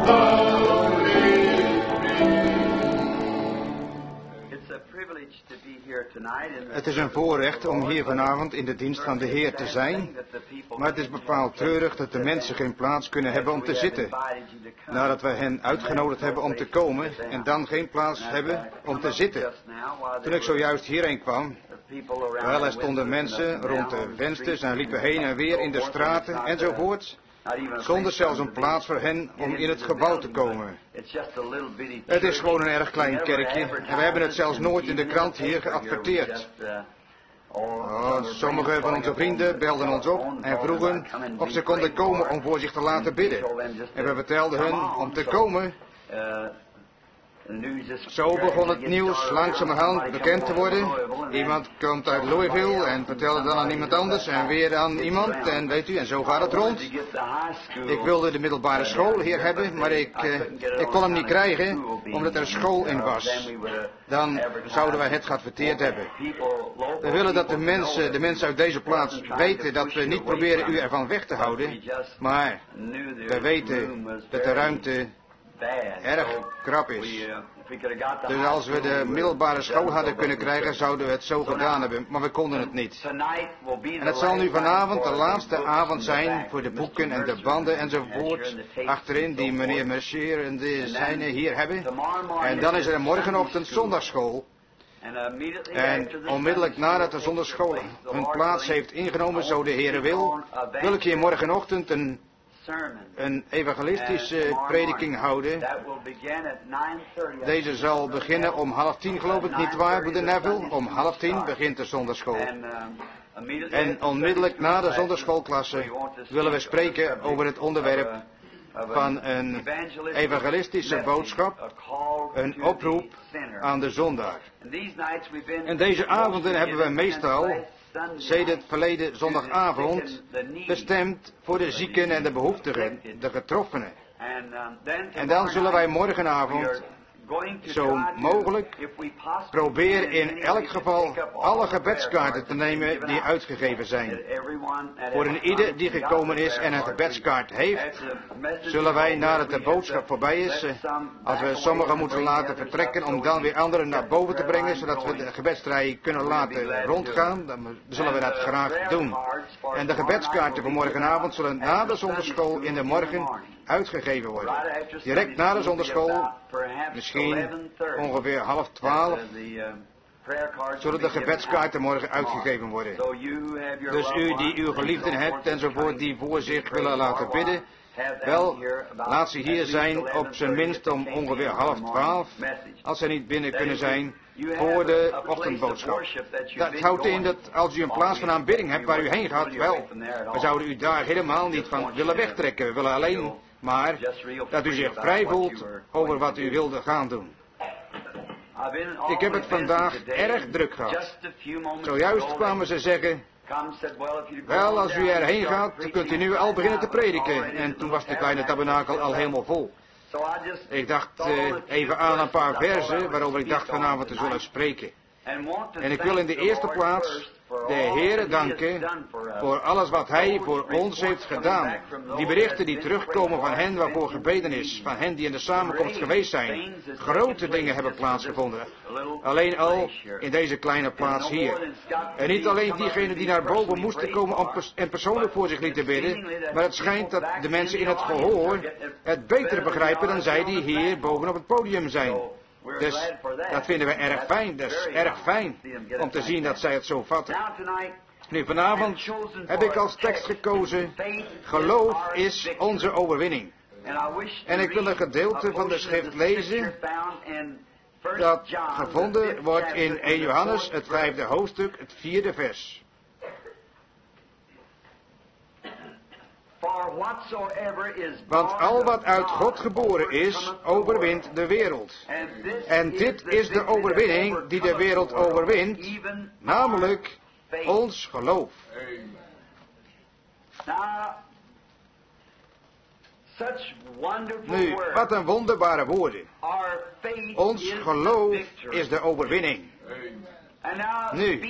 Het is een voorrecht om hier vanavond in de dienst van de Heer te zijn, maar het is bepaald treurig dat de mensen geen plaats kunnen hebben om te zitten. Nadat wij hen uitgenodigd hebben om te komen en dan geen plaats hebben om te zitten. Toen ik zojuist hierheen kwam, wel, er stonden mensen rond de vensters en liepen heen en weer in de straten enzovoort, zonder zelfs een plaats voor hen om in het gebouw te komen. Het is gewoon een erg klein kerkje en we hebben het zelfs nooit in de krant hier geadverteerd. Sommige van onze vrienden belden ons op en vroegen of ze konden komen om voor zich te laten bidden. En we vertelden hun om te komen. Zo begon het nieuws langzamerhand bekend te worden. Iemand komt uit Louisville en vertelde dan aan iemand anders en weer aan iemand en weet u, en zo gaat het rond. Ik wilde de middelbare school hier hebben, maar ik kon hem niet krijgen omdat er school in was. Dan zouden wij het geadverteerd hebben. We willen dat de mensen uit deze plaats weten dat we niet proberen u ervan weg te houden, maar we weten dat de ruimte erg krap is. Dus als we de middelbare school hadden kunnen krijgen, zouden we het zo gedaan hebben, maar we konden het niet. En het zal nu vanavond de laatste avond zijn voor de boeken en de banden enzovoort, achterin die meneer Mercier en de zijne hier hebben. En dan is er morgenochtend zondagschool. En onmiddellijk nadat de zondagschool hun plaats heeft ingenomen, zo de Heere wil ik hier morgenochtend een evangelistische prediking houden. Deze zal beginnen om 9:30, geloof ik, niet waar, broeder Neville? Om 9:30 begint de zondagschool. En onmiddellijk na de zondagschoolklasse willen we spreken over het onderwerp van een evangelistische boodschap, een oproep aan de zondaar. En deze avonden hebben we meestal, sedert verleden zondagavond, bestemd voor de zieken en de behoeftigen, de getroffenen. En dan zullen wij morgenavond zo mogelijk proberen in elk geval alle gebedskaarten te nemen die uitgegeven zijn. Voor een ieder die gekomen is en een gebedskaart heeft, zullen wij nadat de boodschap voorbij is, als we sommigen moeten laten vertrekken om dan weer anderen naar boven te brengen, zodat we de gebedstrij kunnen laten rondgaan, dan zullen we dat graag doen. En de gebedskaarten voor morgenavond zullen na de zondagschool in de morgen uitgegeven worden. Direct na de zondagschool, misschien ongeveer 11:30, zullen de gebedskaarten morgen uitgegeven worden. Dus u die uw geliefden hebt enzovoort die voor zich willen laten bidden, wel, laat ze hier zijn op zijn minst om ongeveer 11:30, als ze niet binnen kunnen zijn, voor de ochtendboodschap. Dat houdt in dat als u een plaats van aanbidding hebt waar u heen gaat, wel, we zouden u daar helemaal niet van willen wegtrekken. We willen alleen maar dat u zich vrij voelt over wat u wilde gaan doen. Ik heb het vandaag erg druk gehad. Zojuist kwamen ze zeggen, wel, als u erheen gaat, kunt u nu al beginnen te prediken. En toen was de kleine tabernakel al helemaal vol. Ik dacht even aan een paar verzen waarover ik dacht vanavond te zullen spreken. En ik wil in de eerste plaats de Heere danken voor alles wat Hij voor ons heeft gedaan. Die berichten die terugkomen van hen waarvoor gebeden is, van hen die in de samenkomst geweest zijn. Grote dingen hebben plaatsgevonden. Alleen al in deze kleine plaats hier. En niet alleen diegenen die naar boven moesten komen en persoonlijk voor zich lieten bidden, maar het schijnt dat de mensen in het gehoor het beter begrijpen dan zij die hier boven op het podium zijn. Dus dat vinden we erg fijn, dus erg fijn om te zien dat zij het zo vatten. Nu vanavond heb ik als tekst gekozen, geloof is onze overwinning. En ik wil een gedeelte van de schrift lezen dat gevonden wordt in 1 Johannes, het 5e hoofdstuk, het 4e vers. Want al wat uit God geboren is, overwint de wereld. En dit is de overwinning die de wereld overwint, namelijk ons geloof. Nu, wat een wonderbare woorden. Ons geloof is de overwinning. Nu,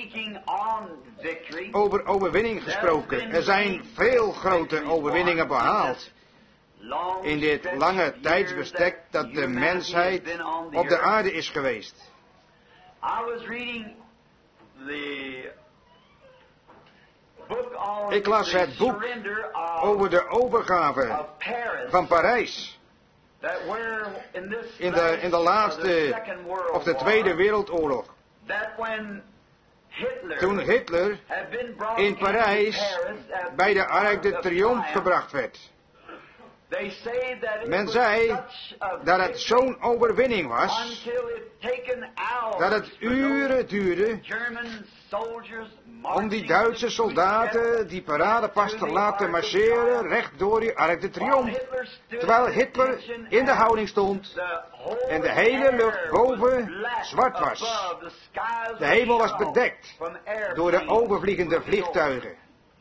over overwinning gesproken. Er zijn veel grote overwinningen behaald. in dit lange tijdsbestek dat de mensheid op de aarde is geweest. Ik las het boek over de overgave van Parijs. In de laatste of de Tweede Wereldoorlog. Toen Hitler in Parijs bij de Arc de Triomphe gebracht werd. Men zei dat het zo'n overwinning was, dat het uren duurde om die Duitse soldaten die paradepas te laten marcheren recht door die Arc de Triomphe. Terwijl Hitler in de houding stond en de hele lucht boven zwart was. De hemel was bedekt door de overvliegende vliegtuigen.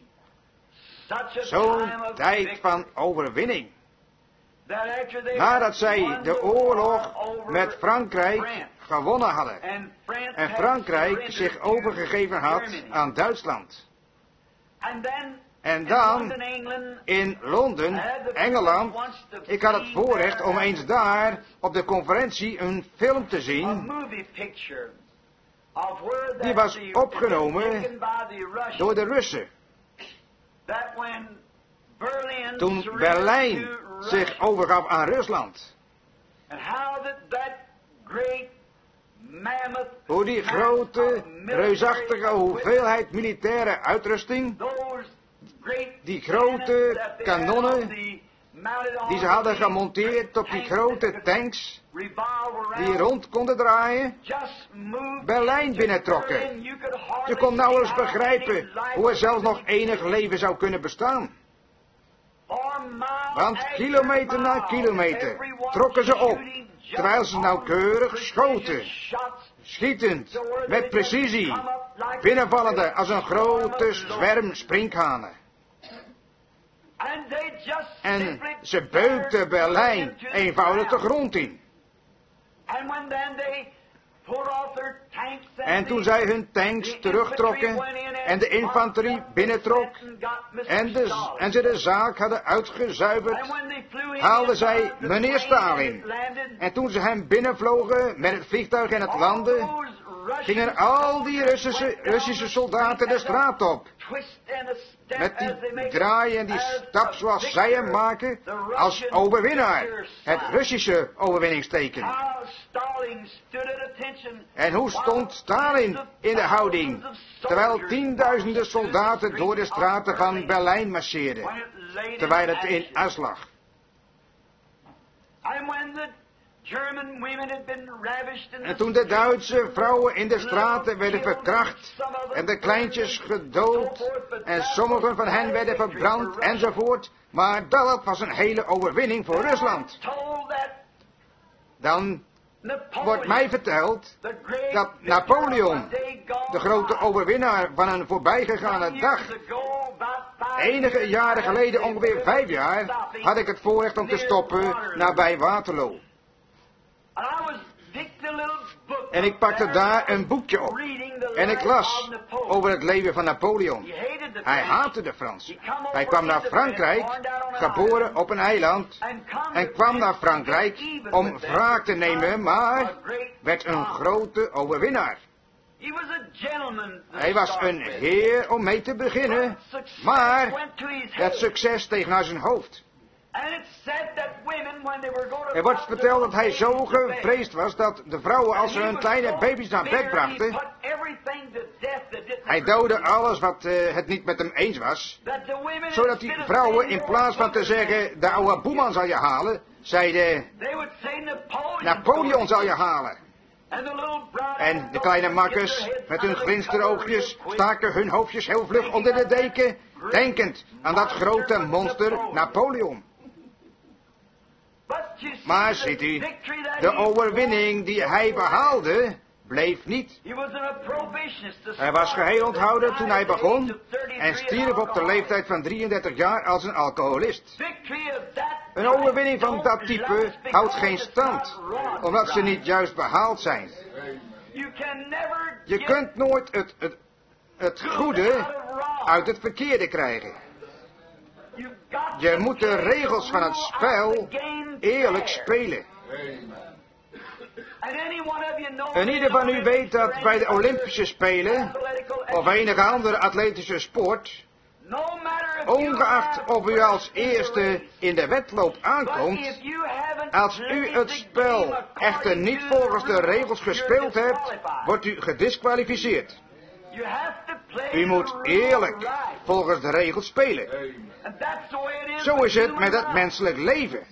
Zo'n tijd van overwinning. Nadat zij de oorlog met Frankrijk gewonnen hadden en Frankrijk zich overgegeven had aan Duitsland. En dan in Londen, Engeland, ik had het voorrecht om eens daar op de conferentie een film te zien. Die was opgenomen door de Russen. Toen Berlijn zich overgaf aan Rusland. Hoe die grote, reusachtige hoeveelheid militaire uitrusting, die grote kanonnen, die ze hadden gemonteerd op die grote tanks, die rond konden draaien, Berlijn binnentrokken. Je kon nauwelijks begrijpen hoe er zelfs nog enig leven zou kunnen bestaan. Want kilometer na kilometer trokken ze op, terwijl ze nauwkeurig schoten, schietend, met precisie, binnenvallende als een grote zwerm sprinkhanen. En ze beukten Berlijn eenvoudig de grond in. En toen zij hun tanks terugtrokken en de infanterie binnentrok en ze de zaak hadden uitgezuiverd, haalden zij meneer Stalin. En toen ze hem binnenvlogen met het vliegtuig en het landen, gingen al die Russische soldaten de straat op. Met die draai en die stap zoals zij hem maken als overwinnaar. Het Russische overwinningsteken. En hoe stond Stalin in de houding, terwijl tienduizenden soldaten door de straten van Berlijn marcheerden, terwijl het in as lag. En toen de Duitse vrouwen in de straten werden verkracht en de kleintjes gedood en sommigen van hen werden verbrand enzovoort, maar dat was een hele overwinning voor Rusland. Dan wordt mij verteld dat Napoleon, de grote overwinnaar van een voorbijgegane dag, enige jaren geleden, ongeveer 5 jaar, had ik het voorrecht om te stoppen nabij Waterloo. En ik pakte daar een boekje op. En ik las over het leven van Napoleon. Hij haatte de Fransen. Hij kwam naar Frankrijk, geboren op een eiland. En kwam naar Frankrijk om wraak te nemen, maar werd een grote overwinnaar. Hij was een heer om mee te beginnen, maar het succes steeg naar zijn hoofd. Er wordt verteld dat hij zo gevreesd was dat de vrouwen, als ze hun kleine baby's naar bed brachten, hij doodde alles wat het niet met hem eens was, zodat die vrouwen in plaats van te zeggen, de oude boeman zal je halen, zeiden, Napoleon zal je halen. En de kleine makkers met hun glinsteroogjes staken hun hoofdjes heel vlug onder de deken, denkend aan dat grote monster Napoleon. Maar ziet u, de overwinning die hij behaalde, bleef niet. Hij was geheel onthouden toen hij begon en stierf op de leeftijd van 33 jaar als een alcoholist. Een overwinning van dat type houdt geen stand, omdat ze niet juist behaald zijn. Je kunt nooit het goede uit het verkeerde krijgen. Je moet de regels van het spel eerlijk spelen. En ieder van u weet dat bij de Olympische Spelen, of enige andere atletische sport, ongeacht of u als eerste in de wedloop aankomt, als u het spel echter niet volgens de regels gespeeld hebt, wordt u gediskwalificeerd. U moet eerlijk volgens de regels spelen. Zo is het met het menselijk leven.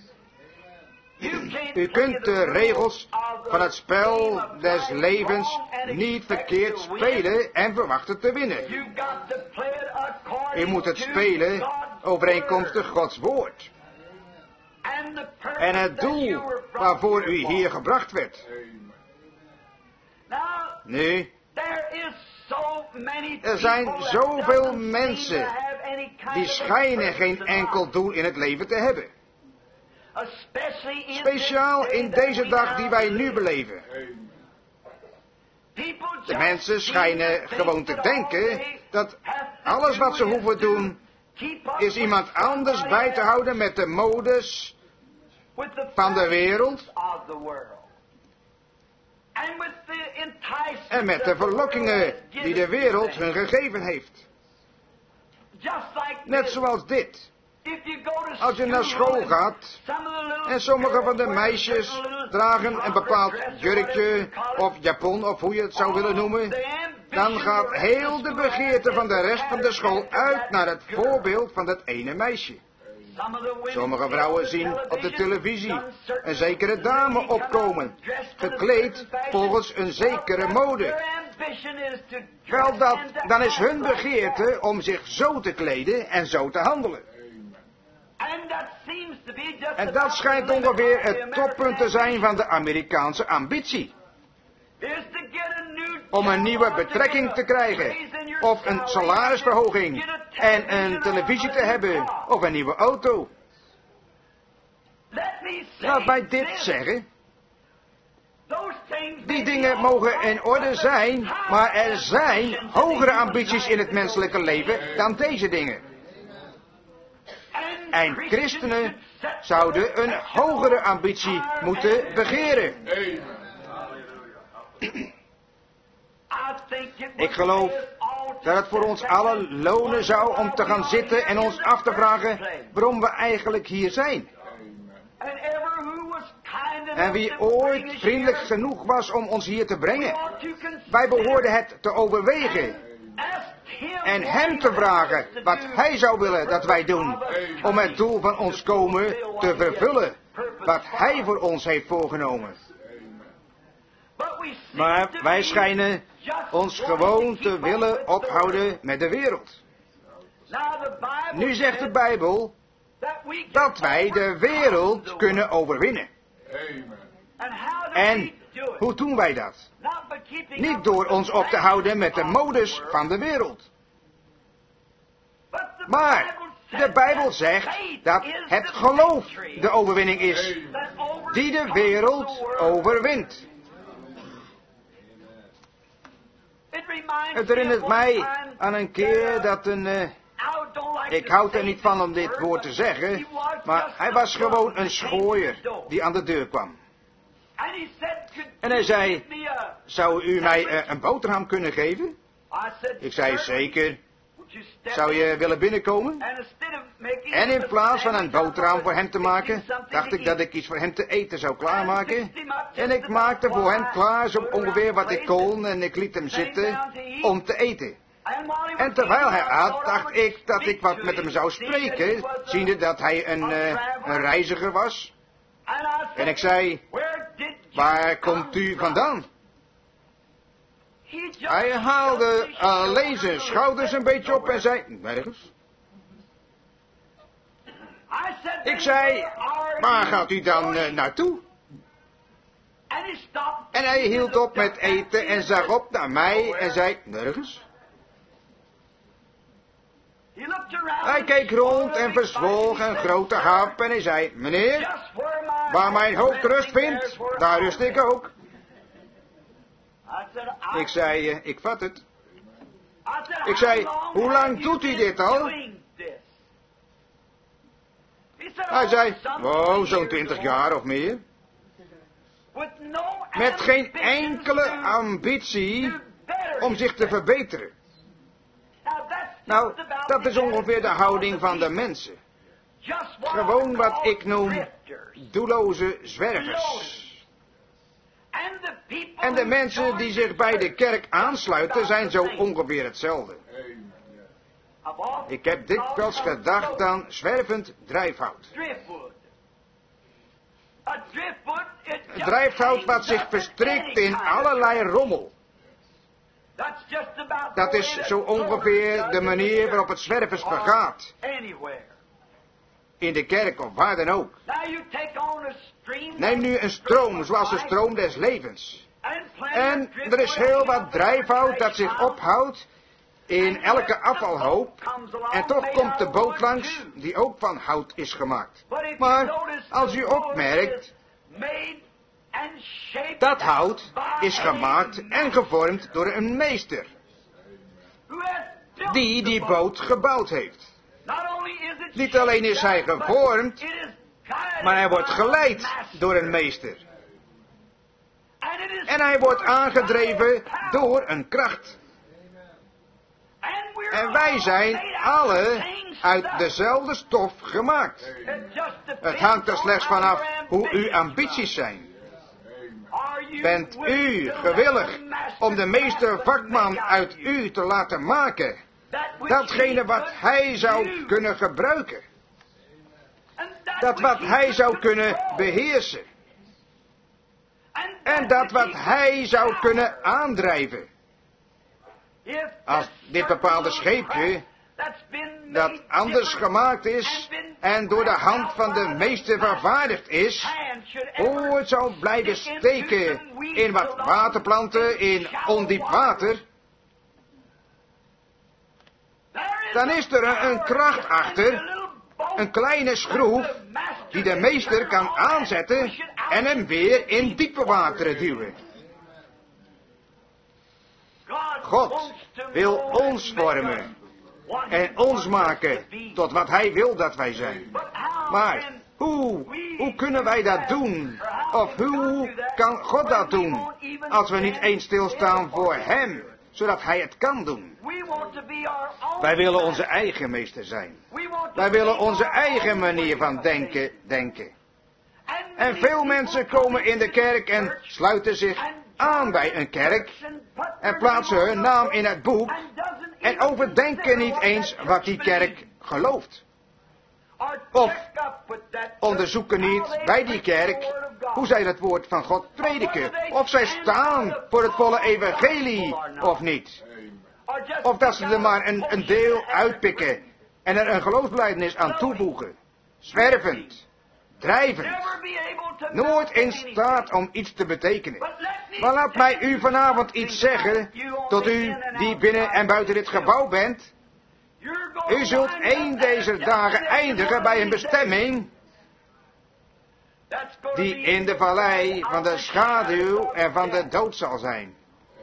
U kunt de regels van het spel des levens niet verkeerd spelen en verwachten te winnen. U moet het spelen overeenkomstig Gods woord. En het doel waarvoor u hier gebracht werd. Nu, er zijn zoveel mensen die schijnen geen enkel doel in het leven te hebben. Speciaal in deze dag die wij nu beleven. De mensen schijnen gewoon te denken dat alles wat ze hoeven doen is iemand anders bij te houden met de modes van de wereld en met de verlokkingen die de wereld hun gegeven heeft. Net zoals dit. Als je naar school gaat en sommige van de meisjes dragen een bepaald jurkje of japon of hoe je het zou willen noemen, dan gaat heel de begeerte van de rest van de school uit naar het voorbeeld van dat ene meisje. Sommige vrouwen zien op de televisie een zekere dame opkomen, gekleed volgens een zekere mode. Wel, dan is hun begeerte om zich zo te kleden en zo te handelen. En dat schijnt ongeveer het toppunt te zijn van de Amerikaanse ambitie. Om een nieuwe betrekking te krijgen, of een salarisverhoging, en een televisie te hebben, of een nieuwe auto. Laat mij dit zeggen. Die dingen mogen in orde zijn, maar er zijn hogere ambities in het menselijke leven dan deze dingen. En christenen zouden een hogere ambitie moeten begeren. Ik geloof dat het voor ons allen lonen zou om te gaan zitten en ons af te vragen waarom we eigenlijk hier zijn. En wie ooit vriendelijk genoeg was om ons hier te brengen, wij behoorden het te overwegen. En hem te vragen wat hij zou willen dat wij doen, om het doel van ons komen te vervullen, wat hij voor ons heeft voorgenomen. Maar wij schijnen ons gewoon te willen ophouden met de wereld. Nu zegt de Bijbel dat wij de wereld kunnen overwinnen. En hoe doen wij dat? Niet door ons op te houden met de modes van de wereld. Maar de Bijbel zegt dat het geloof de overwinning is, die de wereld overwint. Het herinnert mij aan een keer dat ik houd er niet van om dit woord te zeggen, maar hij was gewoon een schooier die aan de deur kwam. En hij zei, zou u mij een boterham kunnen geven? Ik zei, zeker. Zou je willen binnenkomen? En in plaats van een boterham voor hem te maken, dacht ik dat ik iets voor hem te eten zou klaarmaken. En ik maakte voor hem klaar zo ongeveer wat ik kon en ik liet hem zitten om te eten. En terwijl hij at, dacht ik dat ik wat met hem zou spreken, ziende dat hij een reiziger was. En ik zei, waar komt u vandaan? Hij haalde alleen zijn schouders een beetje op en zei, nergens. Ik zei, waar gaat u dan naartoe? En hij hield op met eten en zag op naar mij en zei, nergens. Hij keek rond en verzwolg een grote hap en hij zei, meneer, waar mijn hoofd rust vindt, daar rust ik ook. Ik zei, ik vat het. Ik zei, hoe lang doet u dit al? Hij zei, wow, zo'n 20 jaar of meer. Met geen enkele ambitie om zich te verbeteren. Nou, dat is ongeveer de houding van de mensen. Gewoon wat ik noem doelloze zwervers. En de mensen die zich bij de kerk aansluiten zijn zo ongeveer hetzelfde. Ik heb dikwijls gedacht aan zwervend drijfhout. Drijfhout wat zich verstrikt in allerlei rommel. Dat is zo ongeveer de manier waarop het zwervers vergaat. In de kerk of waar dan ook. Neem nu een stroom zoals de stroom des levens. En er is heel wat drijfhout dat zich ophoudt in elke afvalhoop. En toch komt de boot langs die ook van hout is gemaakt. Maar als u opmerkt, dat hout is gemaakt en gevormd door een meester. Die die boot gebouwd heeft. Niet alleen is hij gevormd, maar hij wordt geleid door een meester. En hij wordt aangedreven door een kracht. En wij zijn alle uit dezelfde stof gemaakt. Het hangt er slechts vanaf hoe uw ambities zijn. Bent u gewillig om de meester vakman uit u te laten maken? Datgene wat hij zou kunnen gebruiken. Dat wat hij zou kunnen beheersen. En dat wat hij zou kunnen aandrijven. Als dit bepaalde scheepje, dat anders gemaakt is en door de hand van de meester vervaardigd is, ooit zou blijven steken in wat waterplanten in ondiep water, dan is er een kracht achter, een kleine schroef, die de meester kan aanzetten en hem weer in diepe wateren duwen. God wil ons vormen en ons maken tot wat hij wil dat wij zijn. Maar hoe kunnen wij dat doen? Of hoe kan God dat doen als we niet eens stilstaan voor hem, zodat hij het kan doen? Wij willen onze eigen meester zijn. Wij willen onze eigen manier van denken. En veel mensen komen in de kerk en sluiten zich aan bij een kerk en plaatsen hun naam in het boek en overdenken niet eens wat die kerk gelooft. Of onderzoeken niet bij die kerk hoe zij het woord van God prediken. Of zij staan voor het volle evangelie of niet. Of dat ze er maar een deel uitpikken en er een geloofsbelijdenis aan toevoegen. Zwervend, drijvend, nooit in staat om iets te betekenen. Maar laat mij u vanavond iets zeggen, tot u die binnen en buiten dit gebouw bent. U zult een deze dagen eindigen bij een bestemming die in de vallei van de schaduw en van de dood zal zijn.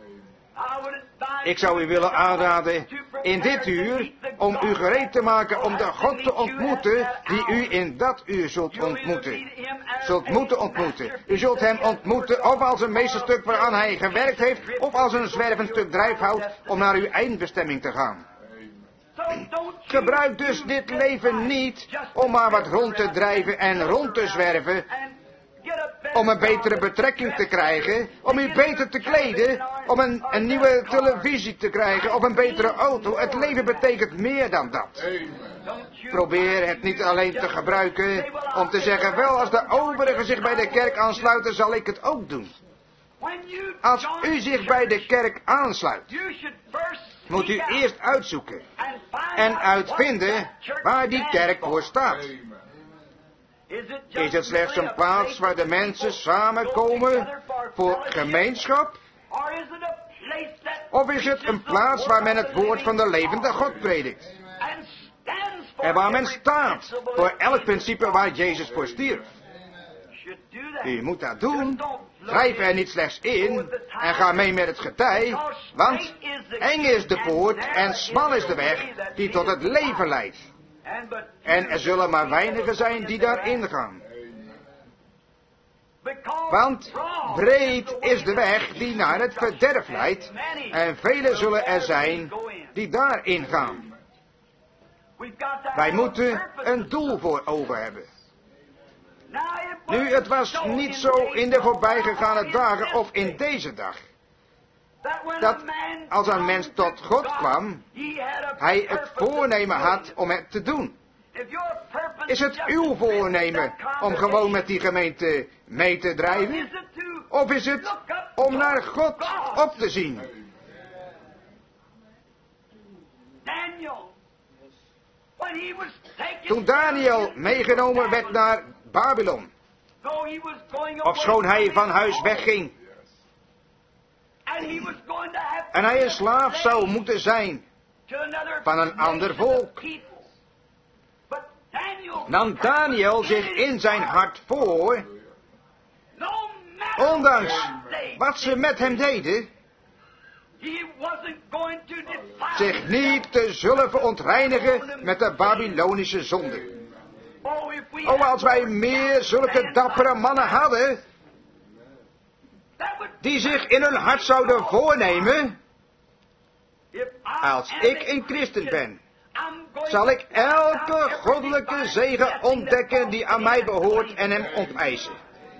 Ik zou u willen aanraden in dit uur om u gereed te maken om de God te ontmoeten die u in dat uur zult ontmoeten. Zult moeten ontmoeten. U zult hem ontmoeten of als een meesterstuk waaraan hij gewerkt heeft of als een zwervend stuk drijfhout om naar uw eindbestemming te gaan. Gebruik dus dit leven niet om maar wat rond te drijven en rond te zwerven, om een betere betrekking te krijgen, om u beter te kleden, om een nieuwe televisie te krijgen of een betere auto. Het leven betekent meer dan dat. Probeer het niet alleen te gebruiken om te zeggen, wel als de overigen zich bij de kerk aansluiten, zal ik het ook doen. Als u zich bij de kerk aansluit, moet u eerst uitzoeken en uitvinden waar die kerk voor staat. Is het slechts een plaats waar de mensen samenkomen voor gemeenschap? Of is het een plaats waar men het woord van de levende God predikt? En waar men staat voor elk principe waar Jezus voor stierf? U moet dat doen. Drijf er niet slechts in en ga mee met het getij, want eng is de poort en smal is de weg die tot het leven leidt. En er zullen maar weinigen zijn die daarin gaan. Want breed is de weg die naar het verderf leidt, en velen zullen er zijn die daarin gaan. Wij moeten een doel voor ogen hebben. Nu, het was niet zo in de voorbijgegane dagen of in deze dag, dat als een mens tot God kwam, hij het voornemen had om het te doen. Is het uw voornemen om gewoon met die gemeente mee te drijven? Of is het om naar God op te zien? Toen Daniel meegenomen werd naar Babylon, ofschoon hij van huis wegging, en hij een slaaf zou moeten zijn van een ander volk, nam Daniel zich in zijn hart voor, ondanks wat ze met hem deden, zich niet te zullen verontreinigen met de Babylonische zonde. Oh, als wij meer zulke dappere mannen hadden, die zich in hun hart zouden voornemen, als ik een christen ben, zal ik elke goddelijke zegen ontdekken die aan mij behoort en hem onteisen.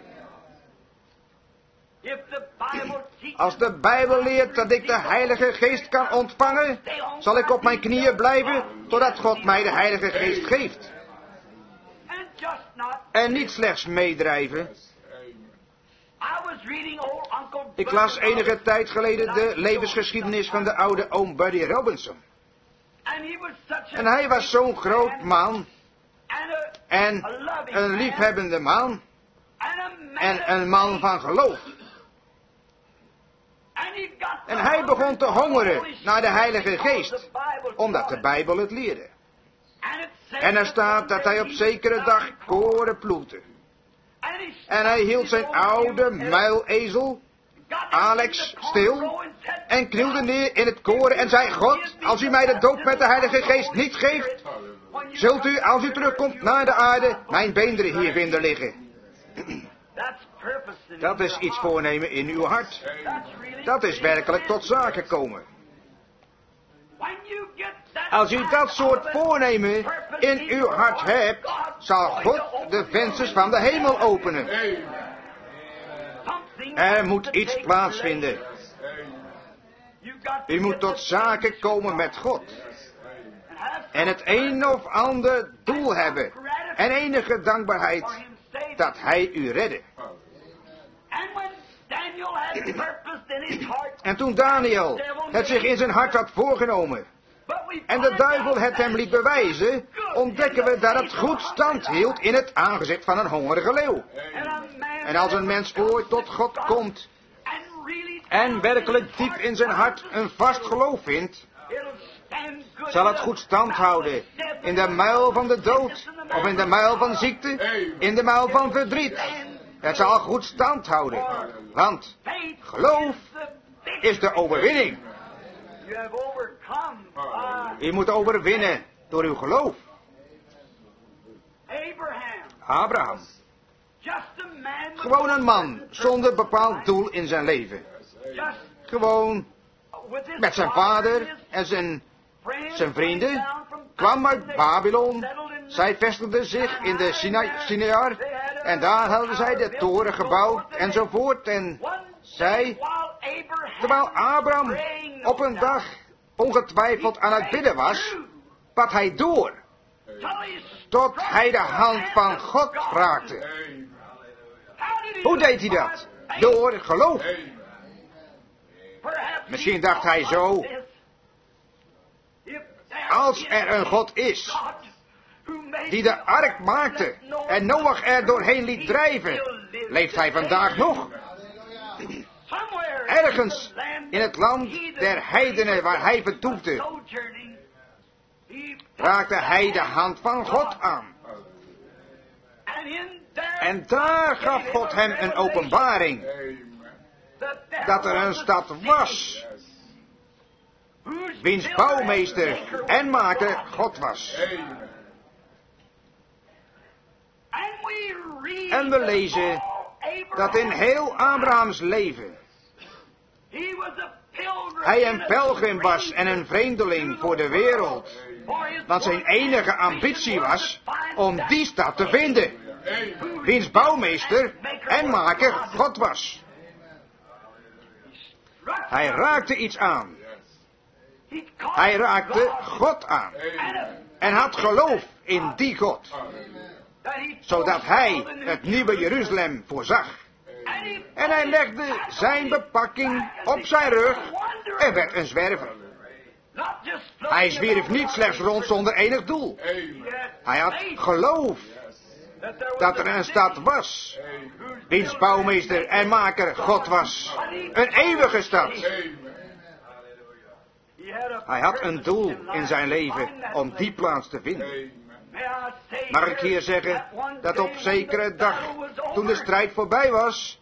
Als de Bijbel leert dat ik de Heilige Geest kan ontvangen, zal ik op mijn knieën blijven totdat God mij de Heilige Geest geeft. En niet slechts meedrijven. Ik las enige tijd geleden de levensgeschiedenis van de oude oom Buddy Robinson. En hij was zo'n groot man, en een liefhebbende man, en een man van geloof. En hij begon te hongeren naar de Heilige Geest, omdat de Bijbel het leerde. En er staat dat hij op zekere dag koren ploegde. En hij hield zijn oude muilezel, Alex, stil en knielde neer in het koren en zei: God, als u mij de doop met de Heilige Geest niet geeft, zult u, als u terugkomt naar de aarde, mijn beenderen hier vinden liggen. Dat is iets voornemen in uw hart. Dat is werkelijk tot zaken komen. Als u dat soort voornemen in uw hart hebt, zal God de vensters van de hemel openen. Er moet iets plaatsvinden. U moet tot zaken komen met God. En het een of ander doel hebben. En enige dankbaarheid dat hij u redde. En toen Daniel het zich in zijn hart had voorgenomen, en de duivel het hem liet bewijzen, ontdekken we dat het goed stand hield in het aangezicht van een hongerige leeuw. En als een mens ooit tot God komt, en werkelijk diep in zijn hart een vast geloof vindt, zal het goed stand houden in de muil van de dood, of in de muil van ziekte, in de muil van verdriet. Het zal goed stand houden, want geloof is de overwinning. U moet overwinnen door uw geloof. Abraham. Gewoon een man zonder bepaald doel in zijn leven. Gewoon met zijn vader en zijn vrienden kwam uit Babylon. Zij vestigden zich in de Shinear en daar hadden zij de toren gebouwd enzovoort. En zij, terwijl Abraham op een dag ongetwijfeld aan het bidden was, bad hij door, tot hij de hand van God raakte. Hoe deed hij dat? Door geloof. Misschien dacht hij zo: als er een God is, die de ark maakte en Noach er doorheen liet drijven, leeft hij vandaag nog? Ergens in het land der heidenen waar hij vertoefde, raakte hij de hand van God aan. En daar gaf God hem een openbaring, dat er een stad was, wiens bouwmeester en maker God was. En we lezen dat in heel Abrahams leven hij een pelgrim was en een vreemdeling voor de wereld. Want zijn enige ambitie was om die stad te vinden, wiens bouwmeester en maker God was. Hij raakte iets aan. Hij raakte God aan. En had geloof in die God. Zodat hij het nieuwe Jeruzalem voorzag. En hij legde zijn bepakking op zijn rug en werd een zwerver. Hij zwierf niet slechts rond zonder enig doel. Hij had geloof dat er een stad was, wiens bouwmeester en maker God was. Een eeuwige stad. Hij had een doel in zijn leven om die plaats te vinden. Mag ik hier zeggen dat op zekere dag, toen de strijd voorbij was,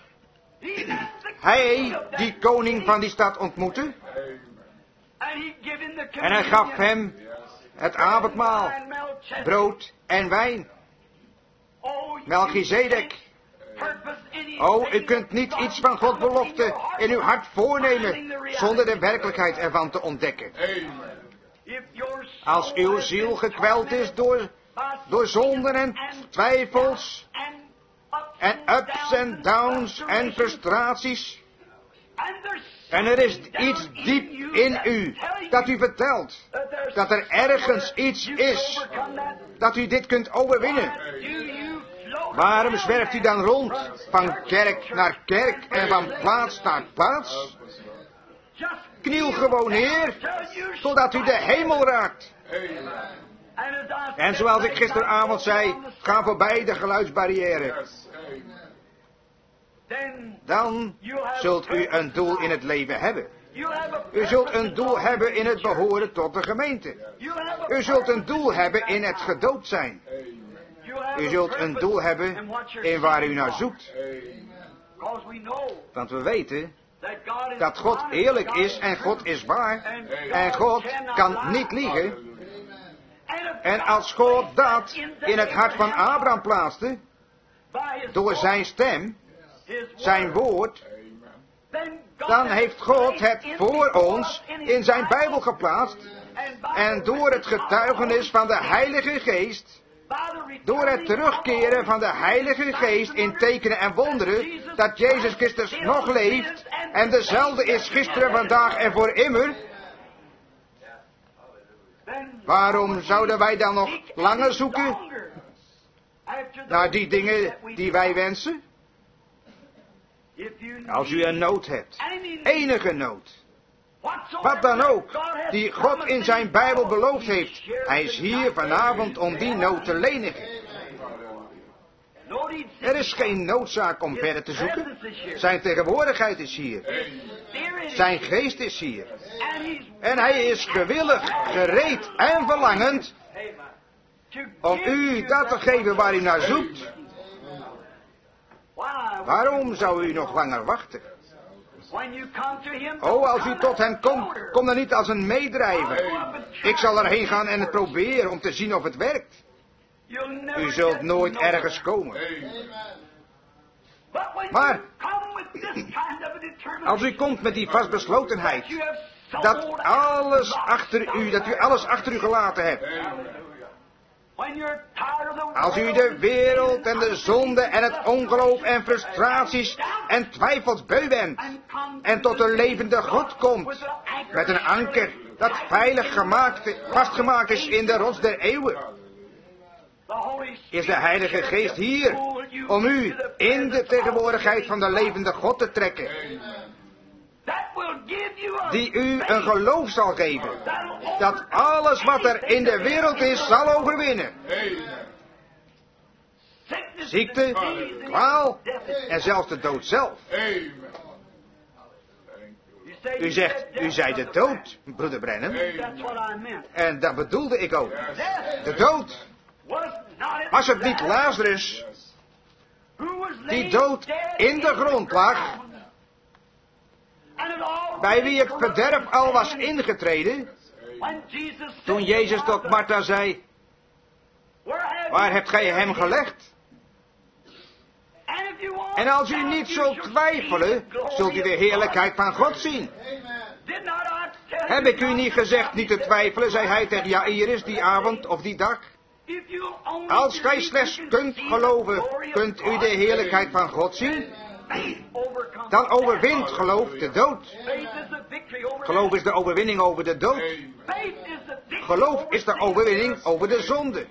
hij die koning van die stad ontmoette. En hij gaf hem het avondmaal, brood en wijn. Melchizedek. O, u kunt niet iets van Gods belofte in uw hart voornemen zonder de werkelijkheid ervan te ontdekken. Als uw ziel gekweld is door zonden en twijfels en ups en downs en frustraties, en er is iets diep in u dat u vertelt dat er ergens iets is dat u dit kunt overwinnen. Waarom zwerft u dan rond van kerk naar kerk en van plaats naar plaats? Kniel gewoon neer totdat u de hemel raakt. En zoals ik gisteravond zei, ga voorbij de geluidsbarrière. Dan zult u een doel in het leven hebben. U zult een doel hebben in het behoren tot de gemeente. U zult een doel hebben in het gedood zijn. U zult een doel hebben in waar u naar zoekt. Want we weten dat God eerlijk is en God is waar. En God kan niet liegen. En als God dat in het hart van Abraham plaatste, door zijn stem, zijn woord, dan heeft God het voor ons in zijn Bijbel geplaatst. En door het getuigenis van de Heilige Geest, door het terugkeren van de Heilige Geest in tekenen en wonderen, dat Jezus Christus nog leeft en dezelfde is gisteren, vandaag en voor immer. Waarom zouden wij dan nog langer zoeken naar die dingen die wij wensen? Als u een nood hebt, enige nood, wat dan ook, die God in zijn Bijbel beloofd heeft, hij is hier vanavond om die nood te lenigen. Er is geen noodzaak om verder te zoeken. Zijn tegenwoordigheid is hier. Zijn geest is hier. En hij is gewillig, gereed en verlangend om u dat te geven waar u naar zoekt. Waarom zou u nog langer wachten? Oh, als u tot hem komt, kom dan niet als een meedrijver. Ik zal erheen gaan en het proberen om te zien of het werkt. U zult nooit ergens komen. Maar als u komt met die vastbeslotenheid, dat u alles achter u gelaten hebt. Als u de wereld en de zonde en het ongeloof en frustraties en twijfels beu bent en tot de levende God komt met een anker dat veilig vastgemaakt is in de rots der eeuwen, is de Heilige Geest hier om u in de tegenwoordigheid van de levende God te trekken, die u een geloof zal geven dat alles wat er in de wereld is zal overwinnen. Ziekte, kwaal en zelfs de dood zelf. U zegt, u zei de dood, broeder Branham. En dat bedoelde ik ook. De dood. Was het niet Lazarus die dood in de grond lag, bij wie het verderf al was ingetreden, toen Jezus tot Martha zei, waar hebt gij hem gelegd? En als u niet zult twijfelen, zult u de heerlijkheid van God zien. Heb ik u niet gezegd niet te twijfelen, zei hij tegen Jairus die avond of die dag? Als gij slechts kunt geloven, kunt u de heerlijkheid van God zien. Dan overwint geloof de dood. Geloof is de overwinning over de dood. Geloof is de overwinning over de zonde.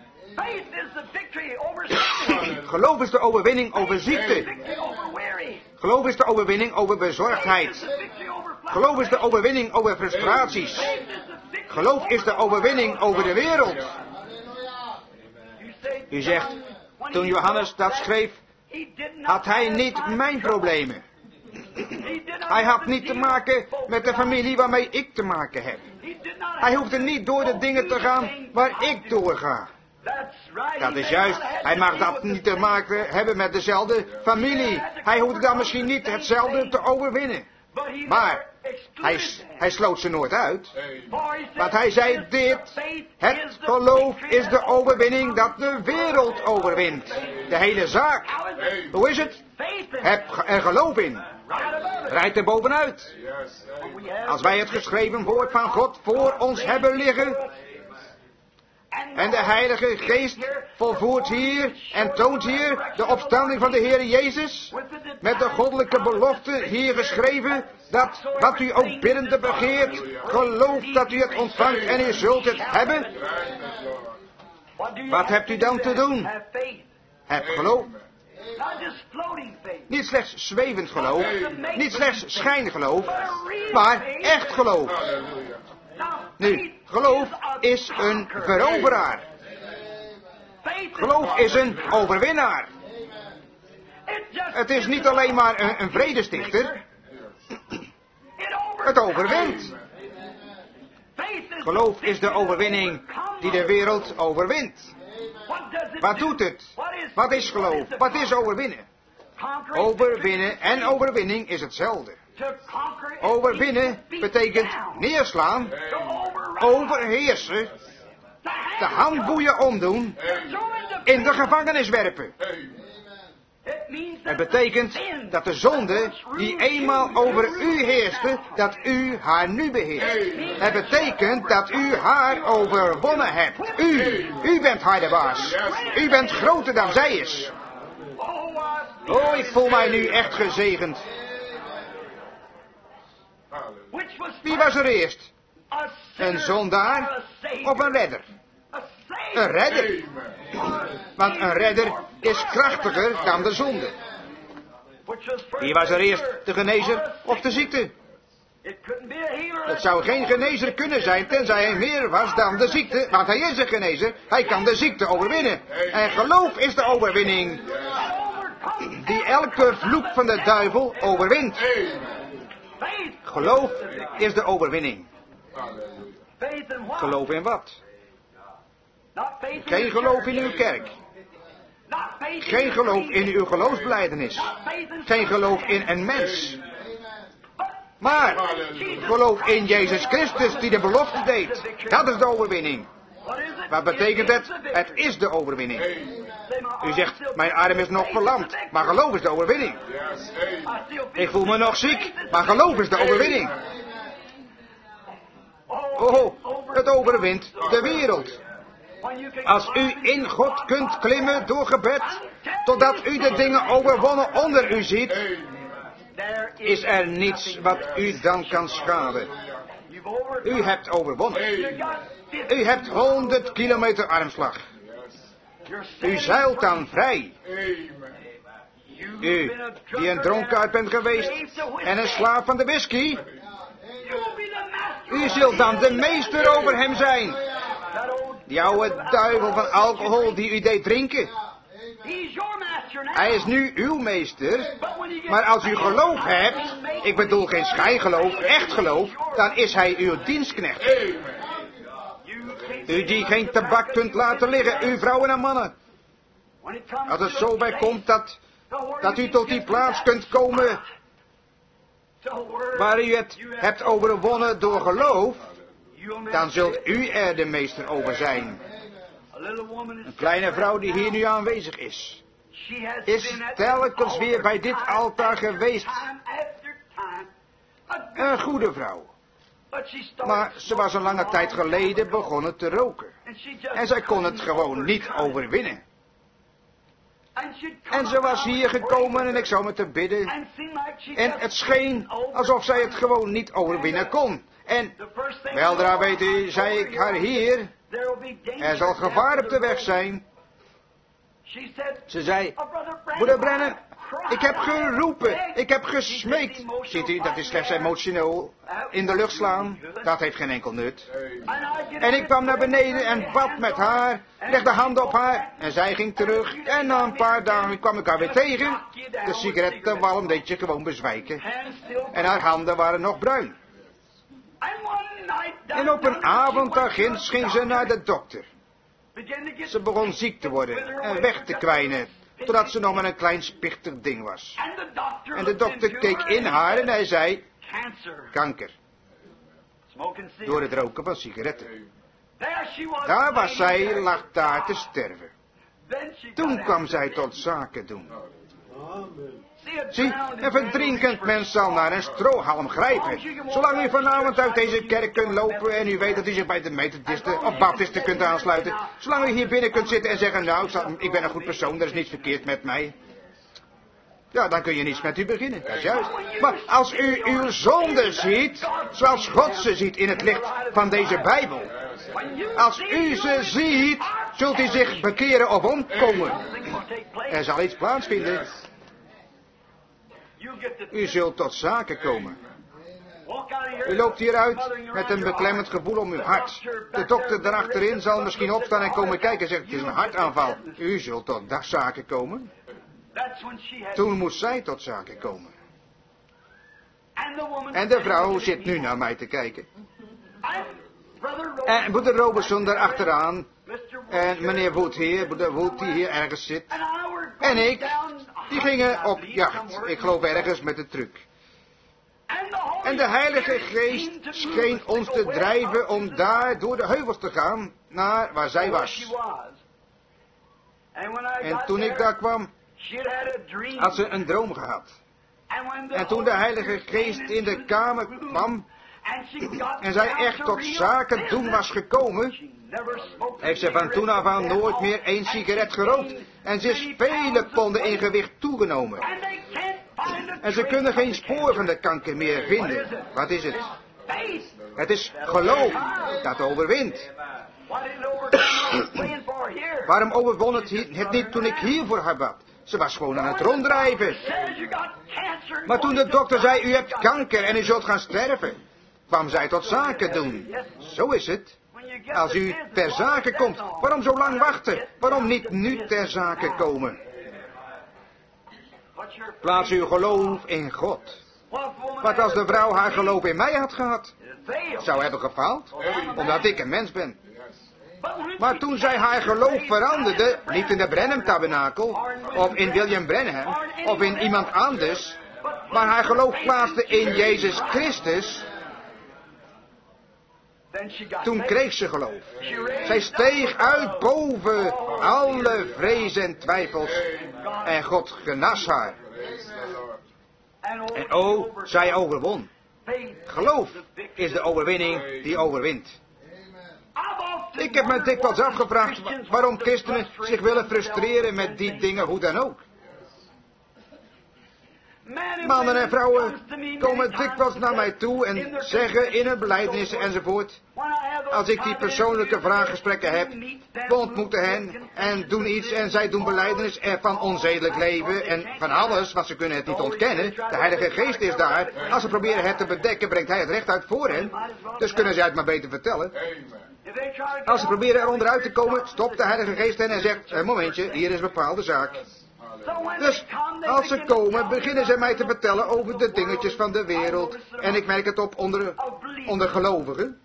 Geloof is de overwinning over ziekte. Geloof is de overwinning over bezorgdheid. Geloof is de overwinning over frustraties. Geloof is de overwinning over de wereld. U zegt, toen Johannes dat schreef, had hij niet mijn problemen. Hij had niet te maken met de familie waarmee ik te maken heb. Hij hoefde niet door de dingen te gaan waar ik doorga. Dat is juist, hij mag dat niet te maken hebben met dezelfde familie. Hij hoefde dan misschien niet hetzelfde te overwinnen. Maar hij sloot ze nooit uit. Want hij zei dit, het geloof is de overwinning dat de wereld overwint. De hele zaak. Hoe is het? Heb er geloof in. Rijd er bovenuit. Als wij het geschreven woord van God voor ons hebben liggen, en de Heilige Geest volvoert hier en toont hier de opstanding van de Heer Jezus, met de goddelijke belofte hier geschreven, dat wat u ook biddende begeert, gelooft dat u het ontvangt en u zult het hebben. Wat hebt u dan te doen? Heb geloof. Niet slechts zwevend geloof, niet slechts schijngeloof, maar echt geloof. Nu, geloof is een veroveraar. Geloof is een overwinnaar. Het is niet alleen maar een vredestichter. Het overwint. Geloof is de overwinning die de wereld overwint. Wat doet het? Wat is geloof? Wat is overwinnen? Overwinnen en overwinning is hetzelfde. Overwinnen betekent neerslaan, overheersen, de handboeien omdoen, in de gevangenis werpen. Het betekent dat de zonde die eenmaal over u heerste, dat u haar nu beheert. Het betekent dat u haar overwonnen hebt. U bent haar de baas. U bent groter dan zij is. Oh, ik voel mij nu echt gezegend. Wie was er eerst? Een zondaar of een redder? Een redder. Want een redder is krachtiger dan de zonde. Wie was er eerst? De genezer of de ziekte? Het zou geen genezer kunnen zijn tenzij hij meer was dan de ziekte, want hij is een genezer. Hij kan de ziekte overwinnen. En geloof is de overwinning die elke vloek van de duivel overwint. Geloof is de overwinning. Geloof in wat? Geen geloof in uw kerk. Geen geloof in uw geloofsbelijdenis. Geen geloof in een mens. Maar geloof in Jezus Christus die de belofte deed. Dat is de overwinning. Wat betekent het? Het is de overwinning. U zegt, mijn arm is nog verlamd, maar geloof is de overwinning. Ik voel me nog ziek, maar geloof is de overwinning. Oh, het overwint de wereld. Als u in God kunt klimmen door gebed, totdat u de dingen overwonnen onder u ziet, is er niets wat u dan kan schaden. U hebt overwonnen. U hebt 100 kilometer armslag. U zeilt dan vrij. U, die een dronkaard bent geweest en een slaaf van de whisky, u zult dan de meester over hem zijn. Die oude duivel van alcohol die u deed drinken. Hij is nu uw meester, maar als u geloof hebt, ik bedoel geen schijngeloof, echt geloof, dan is hij uw dienstknecht. U die geen tabak kunt laten liggen, u vrouwen en mannen. Als het zo bij komt dat u tot die plaats kunt komen waar u het hebt overwonnen door geloof, dan zult u er de meester over zijn. Een kleine vrouw die hier nu aanwezig is. is telkens weer bij dit altaar geweest. Een goede vrouw. Maar ze was een lange tijd geleden begonnen te roken. En zij kon het gewoon niet overwinnen. En ze was hier gekomen en ik zou met haar bidden. En het scheen alsof zij het gewoon niet overwinnen kon. En weldra weet u, zei ik haar hier, er zal gevaar op de weg zijn. Ze zei, broeder Branham, ik heb geroepen, ik heb gesmeekt. Ziet u, dat is slechts emotioneel in de lucht slaan. Dat heeft geen enkel nut. En ik kwam naar beneden en bad met haar, legde handen op haar en zij ging terug. En na een paar dagen kwam ik haar weer tegen. De sigarettenwalm deed je gewoon bezwijken. En haar handen waren nog bruin. En op een avond daarginds ging ze naar de dokter. Ze begon ziek te worden en weg te kwijnen, totdat ze nog maar een klein spichtig ding was. En de dokter keek in haar en hij zei, kanker. Door het roken van sigaretten. Daar was zij, lag daar te sterven. Toen kwam zij tot zaken doen. Zie, een verdrinkend mens zal naar een strohalm grijpen. Zolang u vanavond uit deze kerk kunt lopen en u weet dat u zich bij de methodisten of baptisten kunt aansluiten. Zolang u hier binnen kunt zitten en zeggen, nou, ik ben een goed persoon, er is niets verkeerd met mij. Ja, dan kun je niets met u beginnen, dat is juist. Maar als u uw zonde ziet, zoals God ze ziet in het licht van deze Bijbel. Als u ze ziet, zult u zich bekeren of omkomen. Er zal iets plaatsvinden. U zult tot zaken komen. U loopt hieruit met een beklemmend gevoel om uw hart. De dokter daarachterin zal misschien opstaan en komen kijken en zeggen, het is een hartaanval. U zult tot zaken komen. Toen moest zij tot zaken komen. En de vrouw zit nu naar mij te kijken. En broeder Robertson daar achteraan. En meneer Wood hier, broeder Wood die hier ergens zit. En ik, die gingen op jacht. Ik geloof ergens met de truck. En de Heilige Geest scheen ons te drijven om daar door de heuvels te gaan naar waar zij was. En toen ik daar kwam, had ze een droom gehad. En toen de Heilige Geest in de kamer kwam en zij echt tot zaken doen was gekomen, heeft ze van toen af aan nooit meer één sigaret gerookt. En ze is vele ponden in gewicht toegenomen. En ze kunnen geen spoor van de kanker meer vinden. Wat is het? Het is geloof dat overwint. Waarom overwon het niet toen ik hier voor haar bad? Ze was gewoon aan het ronddrijven. Maar toen de dokter zei, u hebt kanker en u zult gaan sterven, kwam zij tot zaken doen. Zo is het. Als u ter zake komt, waarom zo lang wachten? Waarom niet nu ter zake komen? Plaats uw geloof in God. Wat als de vrouw haar geloof in mij had gehad? Zou hebben gefaald, omdat ik een mens ben. Maar toen zij haar geloof veranderde, niet in de Branham-tabernakel, of in William Branham, of in iemand anders, maar haar geloof plaatste in Jezus Christus, toen kreeg ze geloof. Zij steeg uit boven alle vrees en twijfels en God genas haar. En zij overwon. Geloof is de overwinning die overwint. Ik heb me dikwijls afgevraagd waarom christenen zich willen frustreren met die dingen, hoe dan ook. Mannen en vrouwen komen dikwijls naar mij toe en zeggen in hun belijdenis enzovoort. Als ik die persoonlijke vraaggesprekken heb, we ontmoeten hen en doen iets en zij doen belijdenis van onzedelijk leven en van alles, want ze kunnen het niet ontkennen. De Heilige Geest is daar. Als ze proberen het te bedekken, brengt Hij het recht uit voor hen. Dus kunnen zij het maar beter vertellen. Als ze proberen er onderuit te komen, stopt de Heilige Geest hen en zegt, een momentje, hier is een bepaalde zaak. Dus als ze komen, beginnen ze mij te vertellen over de dingetjes van de wereld. En ik merk het op onder gelovigen.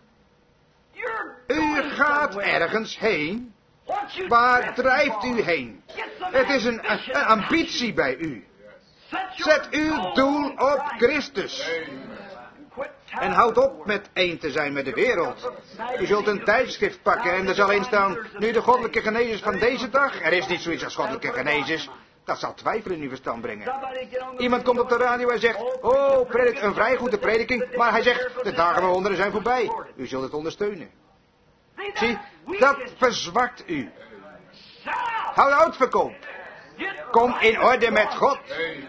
U gaat ergens heen. Waar drijft u heen? Het is een ambitie bij u. Zet uw doel op Christus. En houd op met één te zijn met de wereld. U zult een tijdschrift pakken en er zal in staan, nu de goddelijke genezers van deze dag. Er is niet zoiets als goddelijke genezers. Dat zal twijfel in uw verstand brengen. Iemand komt op de radio en zegt, oh, predik, een vrij goede prediking, maar hij zegt, de dagen van wonderen zijn voorbij. U zult het ondersteunen. Zie, dat verzwakt u. Houd uitverkoop. Kom in orde met God.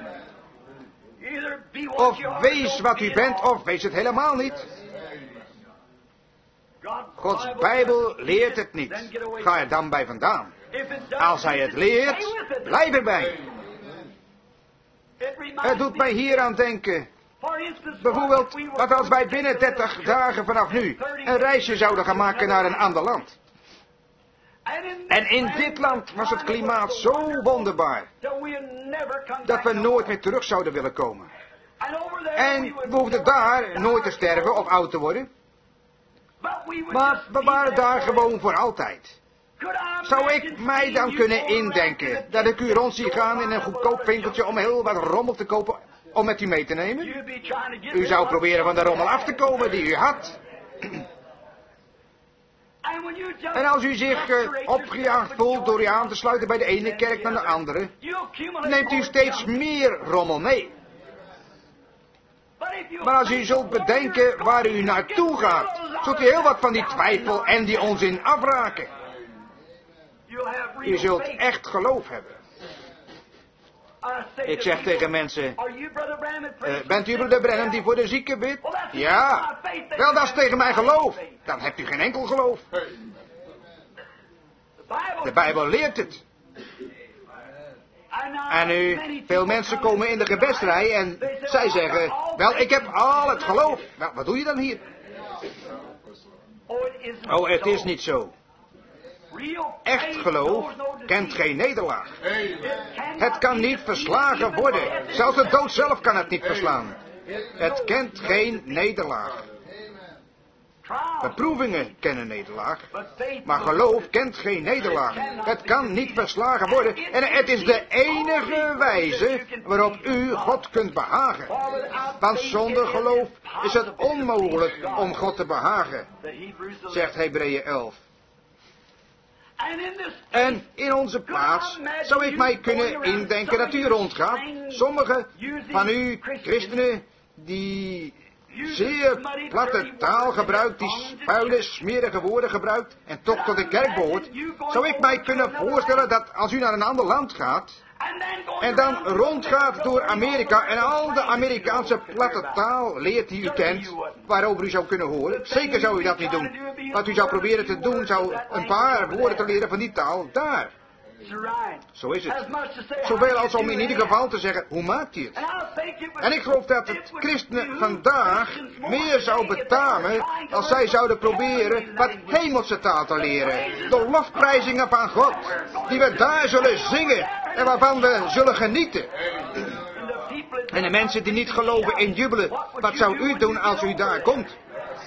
Of wees wat u bent, of wees het helemaal niet. Gods Bijbel leert het niet. Ga er dan bij vandaan. Als hij het leert, blijf erbij. Het doet mij hier aan denken. Bijvoorbeeld, wat als wij binnen 30 dagen vanaf nu een reisje zouden gaan maken naar een ander land. En in dit land was het klimaat zo wonderbaar, dat we nooit meer terug zouden willen komen. En we hoefden daar nooit te sterven of oud te worden. Maar we waren daar gewoon voor altijd. Zou ik mij dan kunnen indenken dat ik u rond zie gaan in een goedkoop winkeltje om heel wat rommel te kopen om met u mee te nemen? U zou proberen van de rommel af te komen die u had. En als u zich opgejaagd voelt door u aan te sluiten bij de ene kerk dan de andere, neemt u steeds meer rommel mee. Maar als u zult bedenken waar u naartoe gaat, zult u heel wat van die twijfel en die onzin afraken. U zult echt geloof hebben. Ik zeg tegen mensen, bent u broeder Branham die voor de zieken bidt? Ja, wel dat is tegen mijn geloof. Dan hebt u geen enkel geloof. De Bijbel leert het. En nu, veel mensen komen in de gebedsrij en zij zeggen, wel, ik heb al het geloof. Nou, wat doe je dan hier? Oh, het is niet zo. Echt geloof kent geen nederlaag. Het kan niet verslagen worden. Zelfs de dood zelf kan het niet verslaan. Het kent geen nederlaag. Beproevingen kennen nederlaag, maar geloof kent geen nederlaag. Het kan niet verslagen worden en het is de enige wijze waarop u God kunt behagen. Want zonder geloof is het onmogelijk om God te behagen, zegt Hebreeën 11. En in onze plaats zou ik mij kunnen indenken dat u rondgaat. Sommigen van u christenen die zeer platte taal gebruikt, die vuile, smerige woorden gebruikt en toch tot de kerk behoort, zou ik mij kunnen voorstellen dat als u naar een ander land gaat en dan rondgaat door Amerika en al de Amerikaanse platte taal leert die u kent, waarover u zou kunnen horen, zeker zou u dat niet doen. Wat u zou proberen te doen, zou een paar woorden te leren van die taal daar. Zo is het. Zoveel als om in ieder geval te zeggen, hoe maakt hij het? En ik geloof dat het christenen vandaag meer zou betamen als zij zouden proberen wat hemelse taal te leren. De lofprijzingen van God, die we daar zullen zingen en waarvan we zullen genieten. En de mensen die niet geloven in jubelen, wat zou u doen als u daar komt?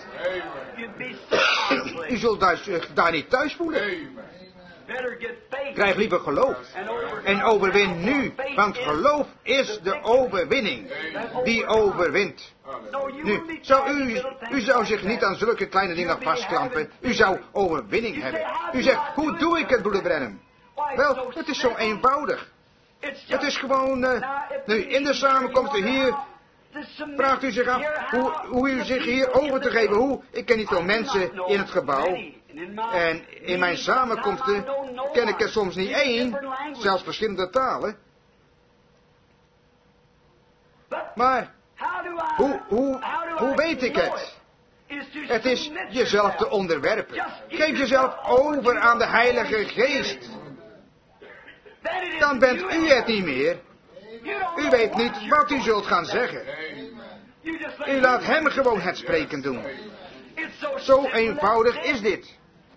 U zult daar niet thuis voelen. Krijg liever geloof. En overwin nu. Want geloof is de overwinning. Die overwint. Nu, u zou zich niet aan zulke kleine dingen vastklampen. U zou overwinning hebben. U zegt, hoe doe ik het, broeder Branham? Wel, het is zo eenvoudig. Het is gewoon, nu in de samenkomst hier, vraagt u zich af hoe u zich hier over te geven. Ik ken niet veel mensen in het gebouw. En in mijn samenkomsten ken ik er soms niet één, zelfs verschillende talen. Maar, hoe weet ik het? Het is jezelf te onderwerpen. Geef jezelf over aan de Heilige Geest. Dan bent u het niet meer. U weet niet wat u zult gaan zeggen. U laat hem gewoon het spreken doen. Zo eenvoudig is dit.